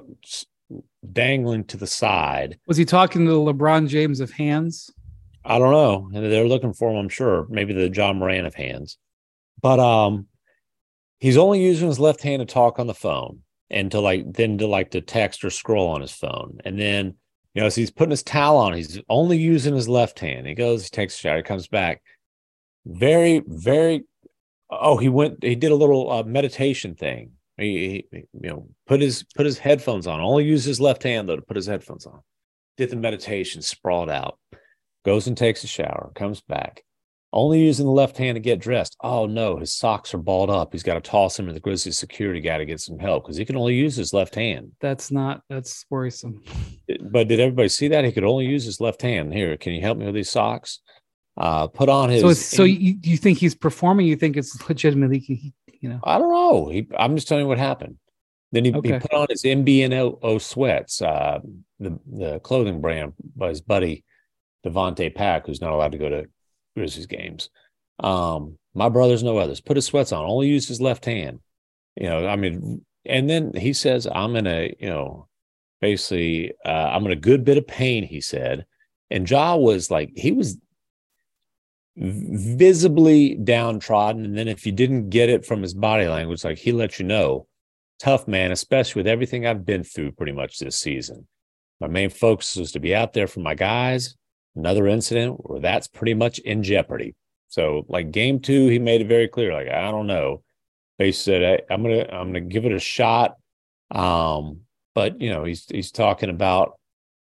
dangling to the side. Was he talking to the LeBron James of hands? I don't know. And they're looking for him, I'm sure. Maybe the John Moran of hands. But um, he's only using his left hand to talk on the phone and to like then to like to text or scroll on his phone. And then, you know, so he's putting his towel on. He's only using his left hand. He goes, he takes a shower, he comes back. Very, very. Oh, he went. He did a little uh, meditation thing. He, he, you know, put his put his headphones on. Only used his left hand though to put his headphones on. Did the meditation, sprawled out. Goes and takes a shower. Comes back. Only using the left hand to get dressed. Oh no, his socks are balled up. He's got to toss them to the Grizzlies security guy to get some help because he can only use his left hand. That's not. That's worrisome. But did everybody see that? He could only use his left hand. Here, can you help me with these socks? Uh, put on his. So, it's, so you, you think he's performing? You think it's legitimately, you know? I don't know. He, I'm just telling you what happened. Then he, okay. he put on his M B N O sweats, uh, the the clothing brand by his buddy Devontae Pack, who's not allowed to go to Grizzlies games. Um, my brother's no others. Put his sweats on. Only use his left hand. You know, I mean, and then he says, "I'm in a, you know, basically, uh, I'm in a good bit of pain." He said, and Ja was like, he was visibly downtrodden. And then if you didn't get it from his body language, like he let you know, tough man, especially with everything I've been through pretty much this season. My main focus was to be out there for my guys. Another incident where that's pretty much in jeopardy. So like game two, he made it very clear. Like, I don't know. They said, I, I'm going to, I'm going to give it a shot. Um, but you know, he's, he's talking about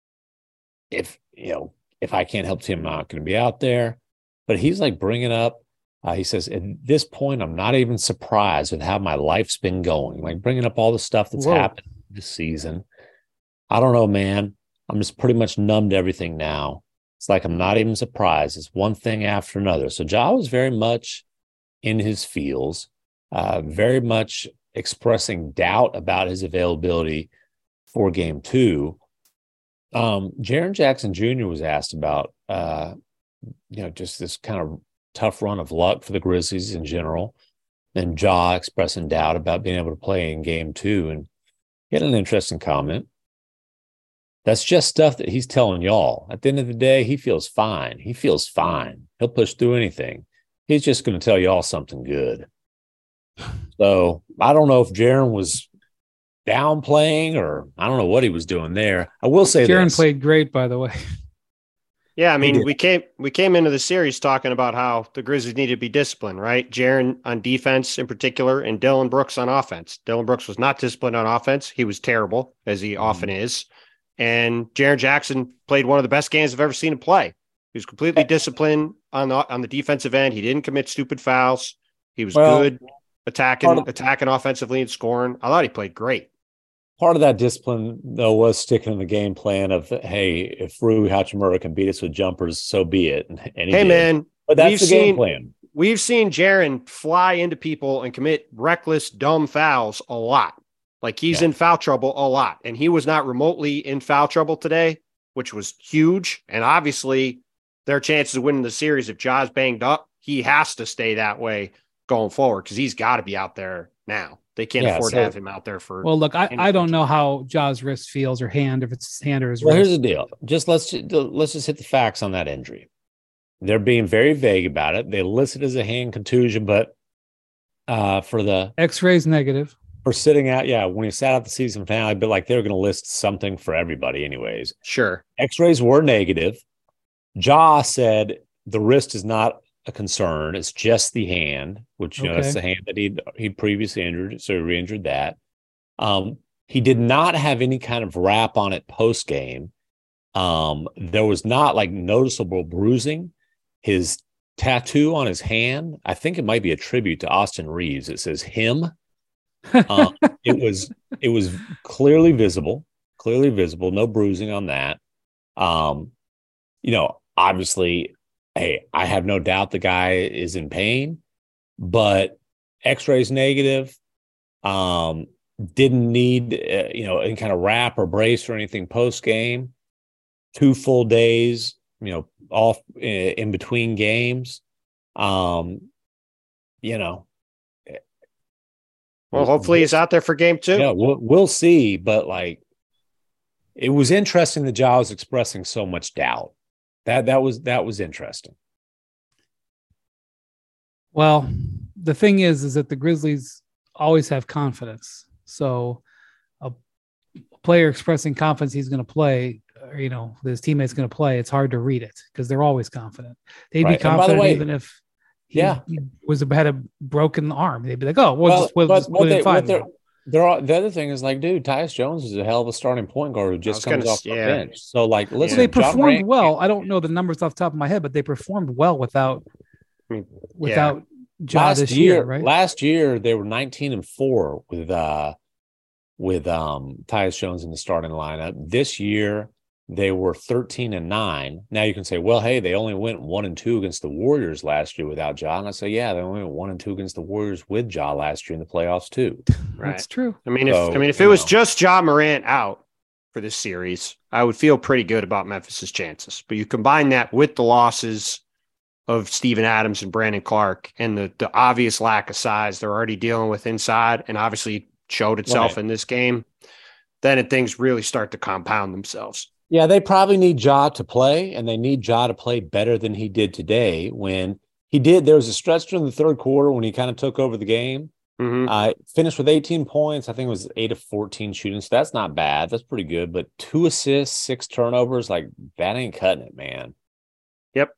if, you know, if I can't help the team, I'm not going to be out there. But he's like bringing up, uh, he says, at this point, I'm not even surprised with how my life's been going. Like bringing up all the stuff that's Whoa. happened this season. I don't know, man. I'm just pretty much numb to everything now. It's like I'm not even surprised. It's one thing after another. So Ja was very much in his feels, uh, very much expressing doubt about his availability for game two. Um, Jaren Jackson Junior was asked about, uh, you know, just this kind of tough run of luck for the Grizzlies in general. And Ja expressing doubt about being able to play in game two. And he had an interesting comment. That's just stuff that he's telling y'all. At the end of the day, he feels fine. He feels fine. He'll push through anything. He's just going to tell y'all something good. So I don't know if Jaren was downplaying or I don't know what he was doing there. I will say Jaren this. played great, by the way. Yeah, I mean, we came we came into the series talking about how the Grizzlies need to be disciplined, right? Jaren on defense in particular, and Dillon Brooks on offense. Dillon Brooks was not disciplined on offense. He was terrible, as he mm-hmm. often is. And Jaren Jackson played one of the best games I've ever seen him play. He was completely disciplined on the, on the defensive end. He didn't commit stupid fouls. He was well, good attacking, of, attacking offensively and scoring. I thought he played great. Part of that discipline, though, was sticking in the game plan of, hey, if Rui Hachimura can beat us with jumpers, so be it. And, and he hey, did. man, but that's we've the seen, game plan. We've seen Jaren fly into people and commit reckless, dumb fouls a lot. Like he's yeah. in foul trouble a lot. And he was not remotely in foul trouble today, which was huge. And obviously their chances of winning the series, if Ja's banged up, he has to stay that way going forward because he's got to be out there now. They can't yeah, afford so, to have him out there for. Well, look, I, I don't know how Ja's wrist feels or hand, if it's his hand or his well, wrist. Here's the deal. Just let's let's just hit the facts on that injury. They're being very vague about it. They list it as a hand contusion, but uh, for the X-rays negative. For sitting out, yeah, when he sat out the season finale, but like they were going to list something for everybody anyways. Sure. X-rays were negative. Ja said the wrist is not a concern. It's just the hand, which, you okay. know, that's the hand that he'd, he'd previously injured, so he re-injured that. Um, he did not have any kind of wrap on it post game. Um, there was not like noticeable bruising. His tattoo on his hand, I think it might be a tribute to Austin Reeves. It says him. Um, it was it was clearly visible, clearly visible. No bruising on that. Um, you know, obviously, hey, I have no doubt the guy is in pain, but X-rays negative. Um, didn't need uh, you know any kind of wrap or brace or anything post game. Two full days, you know, off in, in between games. Um, you know. Well, hopefully he's out there for game two. Yeah, we'll, we'll see. But like, it was interesting that Ja was expressing so much doubt. That that was that was interesting. Well, the thing is, is that the Grizzlies always have confidence. So a player expressing confidence he's going to play, or, you know, his teammate's going to play, it's hard to read it because they're always confident. They'd Right. be confident way, even if he, yeah. he was had a broken arm. They'd be like, oh, we'll well, just, we'll but just what win they, five what they're, now. they're all, the other thing is like, dude, Tyus Jones is a hell of a starting point guard who just comes gonna, off the yeah. bench. So like, So listen, they John performed Morant well. can't- I don't know the numbers off the top of my head, but they performed well without I mean, without Ja last this year, year, right? Last year they were nineteen and four with uh with um Tyus Jones in the starting lineup. This year they were thirteen and nine. Now you can say, well, hey, they only went one and two against the Warriors last year without Ja. And I say, yeah, they only went one and two against the Warriors with Ja last year in the playoffs too. Right. That's true. I mean, if So, I mean if you it was know. just Ja Morant out for this series, I would feel pretty good about Memphis's chances. But you combine that with the losses of Steven Adams and Brandon Clark and the the obvious lack of size they're already dealing with inside, and obviously showed itself Right. in this game, then it, things really start to compound themselves. Yeah, they probably need Ja to play, and they need Ja to play better than he did today. When he did, there was a stretch during the third quarter when he kind of took over the game. Mhm. Uh, finished with eighteen points. I think it was eight of fourteen shooting. So that's not bad. That's pretty good. But two assists, six turnovers, like that ain't cutting it, man. Yep.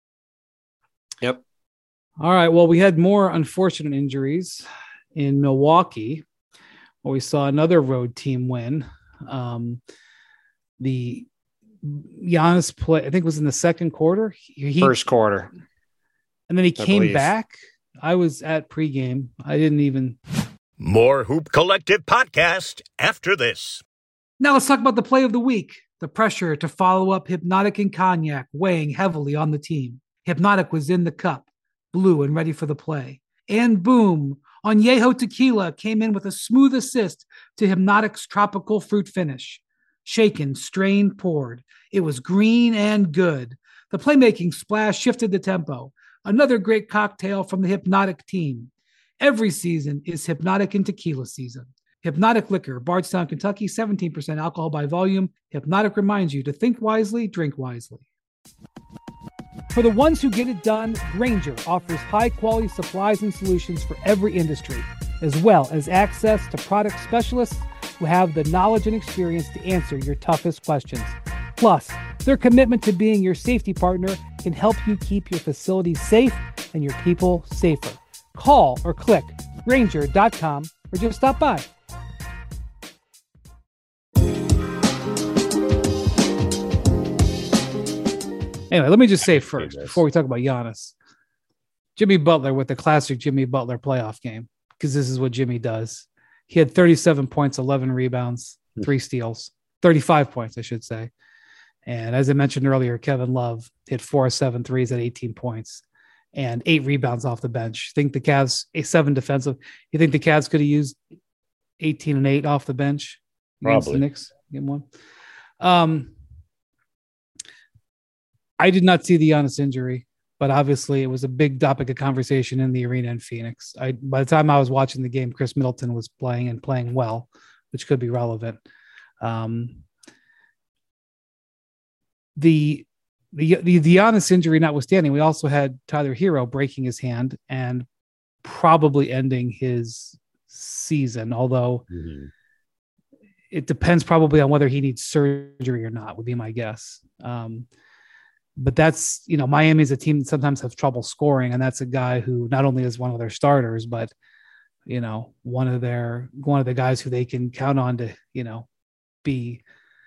Yep. All right. Well, we had more unfortunate injuries in Milwaukee, where we saw another road team win. Um, the Giannis play, I think it was in the second quarter. He, First quarter. and then he I came believe. back. I was at pregame. I didn't even. More Hoop Collective podcast after this. Now let's talk about the play of the week. The pressure to follow up Hypnotic and Cognac weighing heavily on the team. Hypnotic was in the cup, blue and ready for the play. And boom, Añejo Tequila came in with a smooth assist to Hypnotic's tropical fruit finish. Shaken, strained, poured. It was green and good. The playmaking splash shifted the tempo. Another great cocktail from the Hypnotic team. Every season is Hypnotic and Tequila season. Hypnotic Liquor, Bardstown, Kentucky, seventeen percent alcohol by volume. Hypnotic reminds you to think wisely, drink wisely. For the ones who get it done, Grainger offers high-quality supplies and solutions for every industry, as well as access to product specialists who have the knowledge and experience to answer your toughest questions. Plus, their commitment to being your safety partner can help you keep your facilities safe and your people safer. Call or click Grainger dot com or just stop by. Anyway, let me just say I can see first, this. before we talk about Giannis, Jimmy Butler with the classic Jimmy Butler playoff game, because this is what Jimmy does. He had thirty-seven points, eleven rebounds, three steals, thirty-five points, I should say. And as I mentioned earlier, Kevin Love hit four of seven threes at eighteen points and eight rebounds off the bench. Think the Cavs, a seven defensive. You think the Cavs could have used eighteen and eight off the bench against Probably. the Knicks? Game one. Um, I did not see the Giannis injury, but obviously it was a big topic of conversation in the arena in Phoenix. I, by the time I was watching the game, Chris Middleton was playing and playing well, which could be relevant. Um, the, the, the, the Giannis injury notwithstanding, we also had Tyler Hero breaking his hand and probably ending his season, although Mhm. it depends probably on whether he needs surgery or not, would be my guess. Um, but that's, you know, Miami's a team that sometimes has trouble scoring. And that's a guy who not only is one of their starters, but you know, one of their one of the guys who they can count on to, you know, be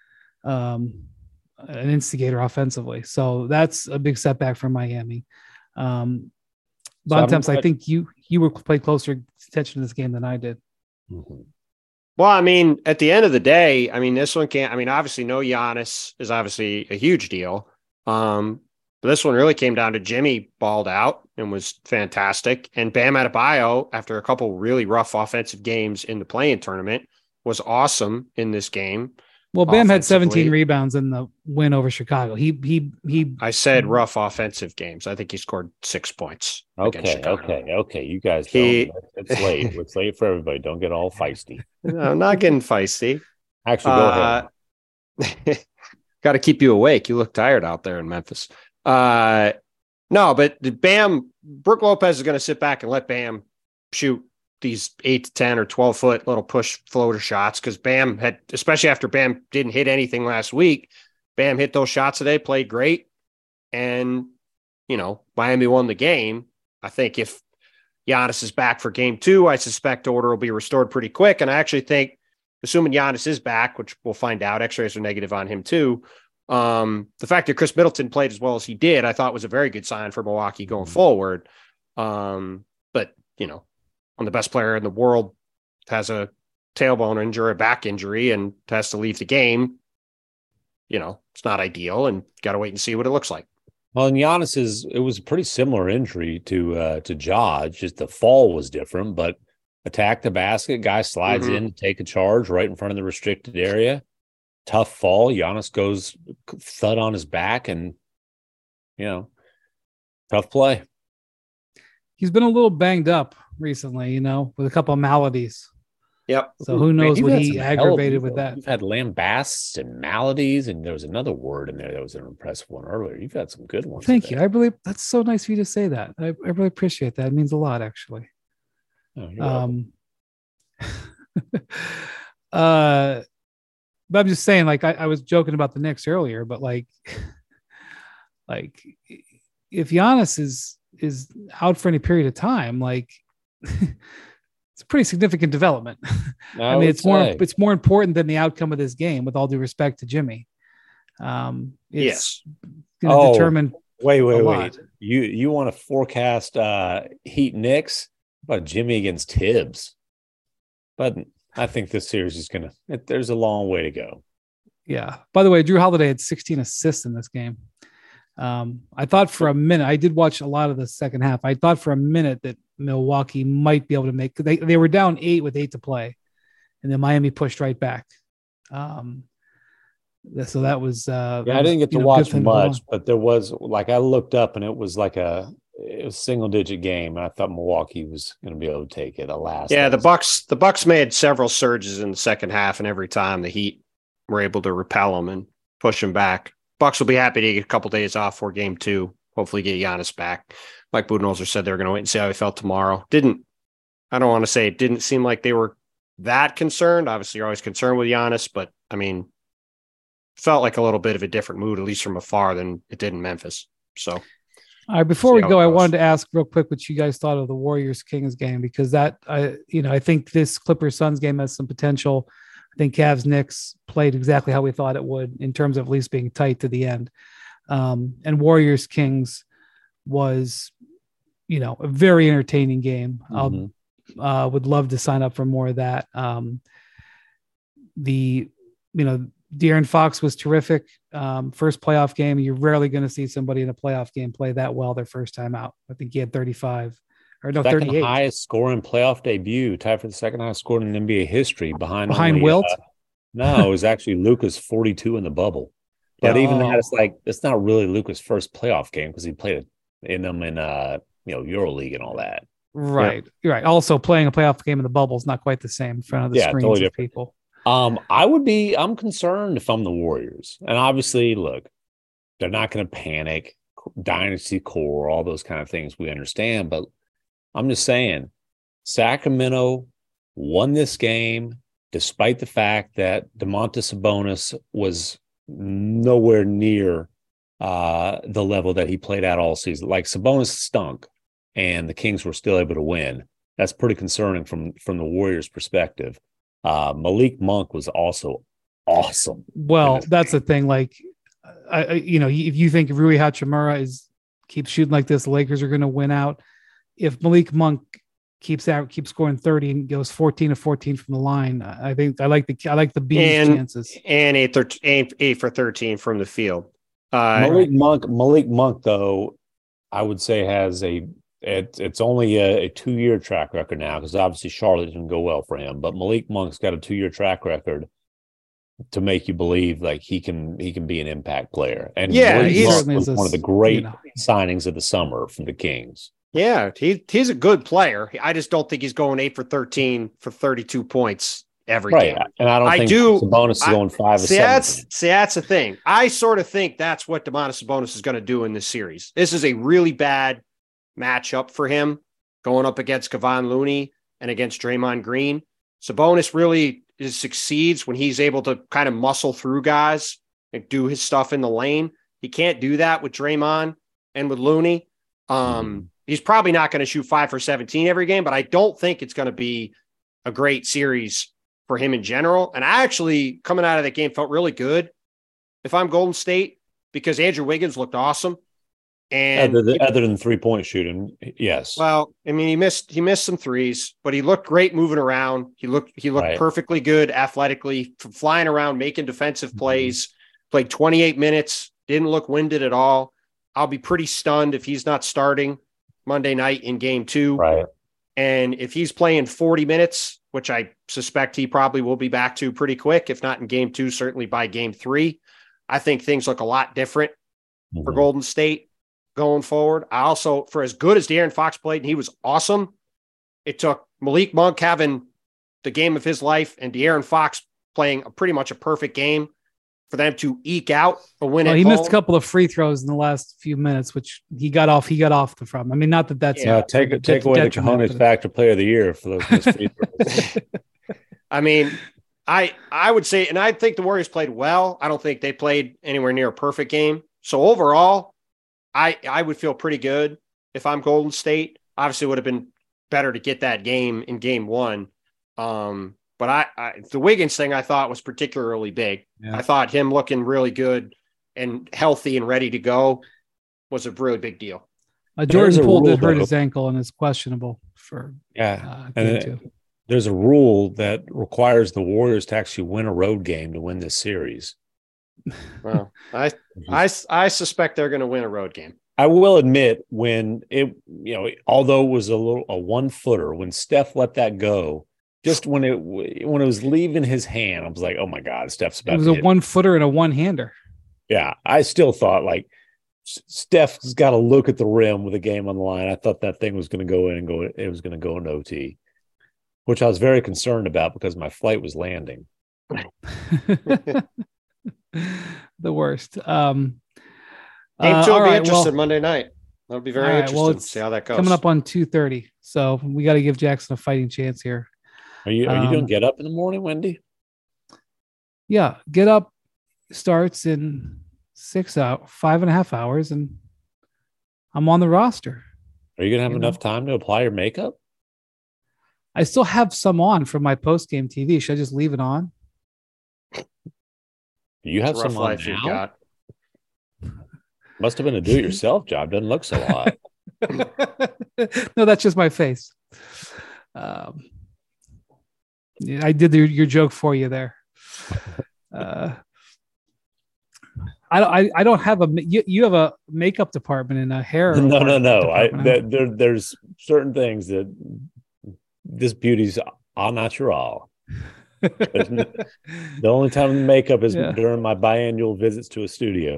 um, an instigator offensively. So that's a big setback for Miami. Um, So Bontemps, I'm- I think you you were played closer attention to this game than I did. Mhm. Well, I mean, at the end of the day, I mean, this one can't, I mean, obviously no Giannis is obviously a huge deal. Um, but this one really came down to Jimmy balled out and was fantastic. And Bam Adebayo, after a couple really rough offensive games in the play-in tournament, was awesome in this game. Well, Bam had seventeen Offensively. rebounds in the win over Chicago. He he he. I said rough offensive games. I think he scored six points. against Okay, Chicago. okay, okay. You guys He- don't. It's late. It's late for everybody. Don't get all feisty. No, I'm not getting feisty. Actually, go ahead. Got to keep you awake. You look tired out there in Memphis. Uh, no, but the Bam, Brook Lopez is going to sit back and let Bam shoot these eight to ten or twelve foot little push floater shots. Cause Bam had, especially after Bam didn't hit anything last week, Bam hit those shots today, played great. And, you know, Miami won the game. I think if Giannis is back for game two, I suspect order will be restored pretty quick. And I actually think, assuming Giannis is back, which we'll find out, x-rays are negative on him too. Um, the fact that Chris Middleton played as well as he did, I thought was a very good sign for Milwaukee going forward. Um, but, you know, on the best player in the world has a tailbone injury, a back injury, and has to leave the game, you know, it's not ideal, and got to wait and see what it looks like. Well, and Giannis is, it was a pretty similar injury to uh, to Ja. Just the fall was different, but attack the basket, guy slides Mhm. in to take a charge right in front of the restricted area. Tough fall. Giannis goes thud on his back, and you know, tough play. He's been a little banged up recently, you know, with a couple of maladies. Yep. So who knows you've what had he some hell- aggravated you've- with that. You've had lambasts and maladies, and there was another word in there that was an impressive one earlier. You've had some good ones. Thank today. you. I really, that's so nice of you to say that. I, I really appreciate that. It means a lot, actually. Oh, you're welcome. Um, uh, but I'm just saying, like, I, I was joking about the Knicks earlier, but like, like if Giannis is is out for any period of time, like it's a pretty significant development. I, mean, would it's more say. it's more important than the outcome of this game, with all due respect to Jimmy. Um, it's going to Oh, determine. Wait, wait, a wait. lot. You you want to forecast uh Heat Knicks? How about Jimmy against Tibbs? But I think this series is gonna. It, there's a long way to go. Yeah. By the way, Drew Holiday had sixteen assists in this game. Um, I thought for a minute, I did watch a lot of the second half. I thought for a minute that Milwaukee might be able to make, they, they were down eight with eight to play, and then Miami pushed right back. Um, so that was, uh, Yeah, that I didn't was, get to you know, watch good thing to hold much, on. but there was like I looked up and it was like a it was single digit game, and I thought Milwaukee was going to be able to take it. Alas, Yeah, that the was- Bucks. The Bucks made several surges in the second half, and every time the Heat were able to repel them and push them back. Bucks will be happy to get a couple days off for game two. Hopefully, get Giannis back. Like Budenholzer said, they're going to wait and see how he felt tomorrow. Didn't I don't want to say it didn't seem like they were that concerned. Obviously, you're always concerned with Giannis, but I mean, felt like a little bit of a different mood, at least from afar, than it did in Memphis. So. All right, before See we how go, it I goes. wanted to ask real quick what you guys thought of the Warriors Kings game, because that I you know I think this Clippers Suns game has some potential. I think Cavs Knicks played exactly how we thought it would in terms of at least being tight to the end. Um, and Warriors Kings was, you know, a very entertaining game. Mhm. I uh, would love to sign up for more of that. Um, the you know De'Aaron Fox was terrific. Um, first playoff game. You're rarely going to see somebody in a playoff game play that well their first time out. I think he had thirty-five or no, second thirty-eight. highest scoring playoff debut, tied for the second highest scored in N B A history, behind Behind only, Wilt? uh, no, it was actually Luca's forty-two in the bubble. But even Oh. that, it's like it's not really Luca's first playoff game because he played in them in uh you know EuroLeague and all that. Right. You're right. Also, playing a playoff game in the bubble is not quite the same in front of the Yeah, screens totally of different. people. Um, I would be. I'm concerned if I'm the Warriors, and obviously, look, they're not going to panic. Dynasty core, all those kind of things we understand, but I'm just saying, Sacramento won this game despite the fact that DeMontis Sabonis was nowhere near uh, the level that he played at all season. Like Sabonis stunk, and the Kings were still able to win. that's pretty concerning from from the Warriors' perspective. Uh, Malik Monk was also awesome. Well, that's game. the thing. Like, I, I, you know, if you think Rui Hachimura is keeps shooting like this, the Lakers are going to win out. If Malik Monk keeps out, keeps scoring thirty and goes fourteen to fourteen from the line, I think I like the I like the Bees' chances. And eight, thirteen, eight, eight for thirteen from the field. Uh, Malik Monk, Malik Monk, though, I would say has a it, it's only a, a two year track record now because obviously Charlotte didn't go well for him. But Malik Monk's got a two year track record to make you believe like he can he can be an impact player. And yeah, Malik he Monk was a, one of the great you know. signings of the summer from the Kings. Yeah, he he's a good player. I just don't think he's going eight for thirteen for thirty-two points every right. game. And I don't I think do, Sabonis is I, going five see, or that's, seven. See, that's the thing. I sort of think that's what Domantas Sabonis is going to do in this series. This is a really bad matchup for him going up against Kevon Looney and against Draymond Green. Sabonis really is, succeeds when he's able to kind of muscle through guys and do his stuff in the lane. He can't do that with Draymond and with Looney. Um, mm-hmm. He's probably not going to shoot five for seventeen every game, but I don't think it's going to be a great series for him in general. And I actually, coming out of that game, felt really good if I'm Golden State because Andrew Wiggins looked awesome. And other than, other than three-point shooting, yes. Well, I mean, he missed he missed some threes, but he looked great moving around. He looked he looked right. perfectly good athletically, flying around, making defensive mm-hmm. plays. Played twenty-eight minutes, didn't look winded at all. I'll be pretty stunned if he's not starting Monday night in game two. Right. And if he's playing forty minutes, which I suspect he probably will be back to pretty quick, if not in game two, certainly by game three, I think things look a lot different mm-hmm. for Golden State going forward. I also, for as good as De'Aaron Fox played, and he was awesome, it took Malik Monk having the game of his life and De'Aaron Fox playing a pretty much a perfect game for them to eke out a win. Well, at he home. missed a couple of free throws in the last few minutes, which he got off. He got off the from. I mean, not that that's yeah. Take take det- away the Cojones Factor Player of the Year for those free throws. I mean, I I would say, and I think the Warriors played well. I don't think they played anywhere near a perfect game. So overall, I I would feel pretty good if I'm Golden State. Obviously, it would have been better to get that game in game one. Um, But I, I, the Wiggins thing I thought was particularly big. Yeah. I thought him looking really good and healthy and ready to go was a really big deal. Uh, Jordan Poole did hurt his ankle and is questionable for yeah. Uh, and it, there's a rule that requires the Warriors to actually win a road game to win this series. Well, I, I, I suspect they're going to win a road game. I will admit when it, you know, although it was a little a one footer, when Steph let that go. Just when it when it was leaving his hand, I was like, "Oh my God, Steph's about." It was to a hit. one footer and a one hander. Yeah, I still thought like Steph's got to look at the rim with a game on the line. I thought that thing was going to go in and go. It was going to go in O T, which I was very concerned about because my flight was landing. The worst. Um, Game two uh, will be right, interesting well, Monday night. That'll be very right, interesting well, to see how that goes. Coming up on two thirty, so we got to give Jackson a fighting chance here. Are you are you um, doing Get Up in the morning, Wendy? Yeah, Get Up starts in six out five and a half hours, and I'm on the roster. Are you gonna have you enough know? time to apply your makeup? I still have some on from my post game T V. Should I just leave it on? You have some on now? Got. Must have been a do-it-yourself job. Doesn't look so hot. No, that's just my face. Um, I did the, your joke for you there. Uh, I don't. I, I don't have a. You, you have a makeup department and a hair. No, no, no. I there, there, there's certain things that this beauty's au natural. The only time the makeup is yeah. during my biannual visits to a studio.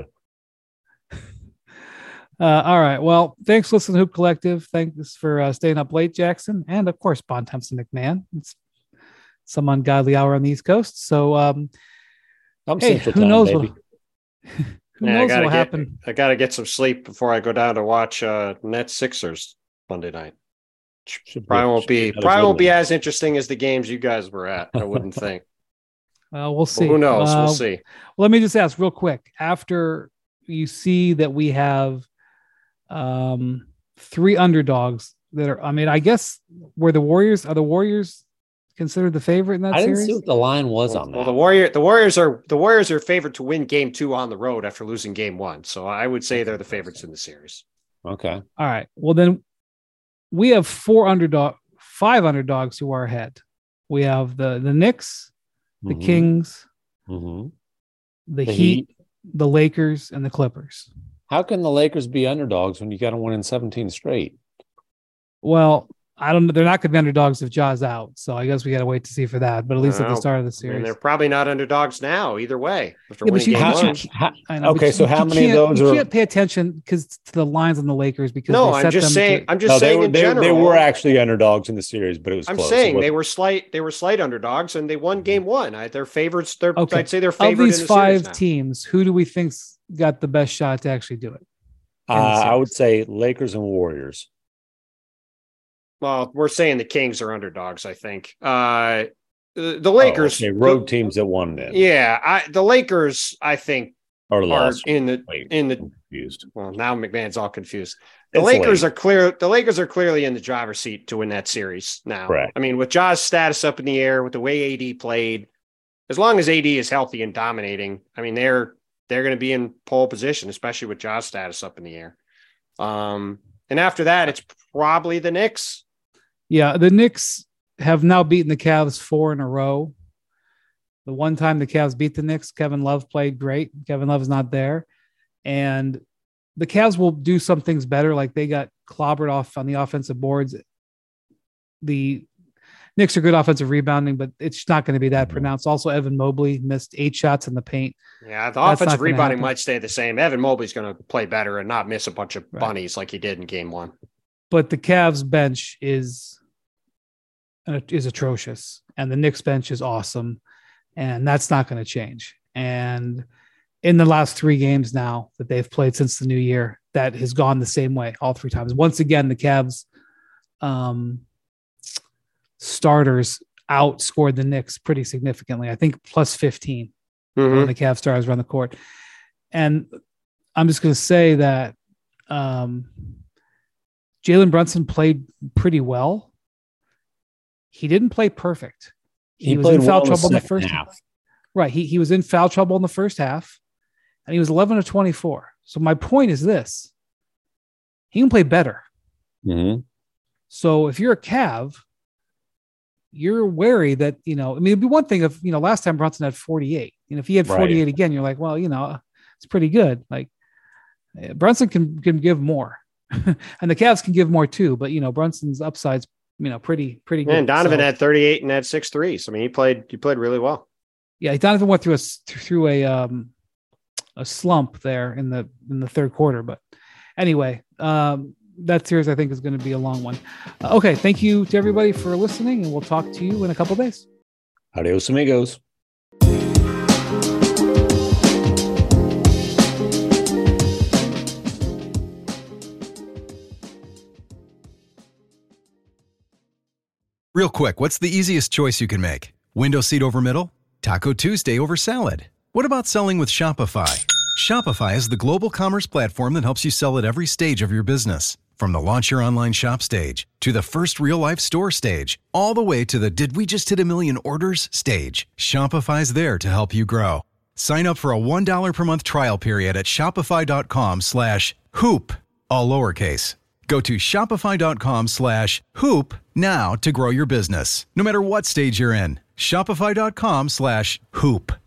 Uh, all right. Well, thanks for listening to Hoop Collective. Thanks for uh, staying up late, Jackson. And of course, Bontemps McMahon. It's some ungodly hour on the East Coast. So, um, I'm hey, Central who time, knows baby. what, who yeah, knows I what will get, happen? I got to get some sleep before I go down to watch uh, Nets Sixers Monday night. Should probably be, won't be probably won't be as interesting as the games you guys were at. I wouldn't think. Well, we'll see. Well, who knows? Uh, we'll see. Well, let me just ask real quick. After you see that we have um, three underdogs that are, I mean, I guess were the Warriors are the Warriors considered the favorite in that I didn't series? see what the line was well, on that. Well, the Warrior, the Warriors are the Warriors are favored to win game two on the road after losing game one. So I would say they're the favorites in the series. Okay. All right. Well, then we have four underdog, five underdogs who are ahead. We have the the Knicks, the Mhm. Kings, Mm-hmm. the, The Heat, Heat. the Lakers, and the Clippers. How can the Lakers be underdogs when you got to win in seventeen straight? Well, I don't know. They're not going to be underdogs if Ja's out. So I guess we got to wait to see for that. But at least at the Well, start of the I series. mean, they're probably not underdogs now either way. After Yeah, but winning you- game How- one. how- I know, but okay, you- so how you many of can't- those you are? can't pay attention because to the lines on the Lakers because No, they I'm set just them saying. to- I'm just No, they saying were in they, general. they were actually underdogs in the series, but it was I'm close. saying It they wasn't- were slight. They were slight underdogs, and they won game one. I, they're favorites. They're. Okay. I'd say they're of favored these in the five series now. teams, who do we think's got the best shot to actually do it? Uh, in the I would series? say Lakers and Warriors. Well, we're saying the Kings are underdogs. I think. Uh, the, the Lakers. Oh, okay. Road teams that won then. Yeah, I, the Lakers. I think Or are lost. in the Wait, in the. I'm confused. Well, now McMahon's all confused. The It's Lakers late. are clear. The Lakers are clearly in the driver's seat to win that series now. Correct. I mean, with Ja's status up in the air, with the way A D played, as long as A D is healthy and dominating, I mean, they're they're going to be in pole position, especially with Ja's status up in the air. Um, and after that, it's probably the Knicks. Yeah, the Knicks have now beaten the Cavs four in a row. The one time the Cavs beat the Knicks, Kevin Love played great. Kevin Love's not there. And the Cavs will do some things better, like they got clobbered off on the offensive boards. The Knicks are good offensive rebounding, but it's not going to be that Mhm. pronounced. Also, Evan Mobley missed eight shots in the paint. Yeah, the That's offensive not gonna rebounding happen. might stay the same. Evan Mobley's going to play better and not miss a bunch of Right. bunnies like he did in game one. But the Cavs bench is is atrocious, and the Knicks bench is awesome, and that's not going to change. And in the last three games now that they've played since the new year, that has gone the same way all three times. Once again, the Cavs um, starters outscored the Knicks pretty significantly. I think plus fifteen Mhm. when the Cavs stars run the court. And I'm just going to say that um, Jalen Brunson played pretty well. He didn't play perfect. He, He was played in foul well in the trouble in the second first half. half. Right. He, he was in foul trouble in the first half, and he was eleven of twenty-four. So my point is this. He can play better. Mhm. So if you're a Cav, you're wary that, you know, I mean, it'd be one thing if, you know, last time Brunson had forty-eight. And if he had Right. forty-eight again, you're like, well, you know, it's pretty good. Like eh, Brunson can, can give more and the Cavs can give more too. But, you know, Brunson's upside's, you know, pretty, pretty good. And Donovan So, had thirty-eight and had six threes. I mean, he played. He played really well. yeah, Donovan went through a, through a, um, a slump there in the, in the third quarter. But anyway, um, that series I think is going to be a long one. Uh, okay. Thank you to everybody for listening, and we'll talk to you in a couple of days. Adios, amigos. Real quick, what's the easiest choice you can make? Window seat over middle? Taco Tuesday over salad? What about selling with Shopify? Shopify is the global commerce platform that helps you sell at every stage of your business. From the launch your online shop stage, to the first real life store stage, all the way to the did we just hit a million orders stage. Shopify's there to help you grow. Sign up for a one dollar per month trial period at shopify.com slash hoop, all lowercase. Go to shopify.com slash hoop now to grow your business, no matter what stage you're in. Shopify.com slash hoop.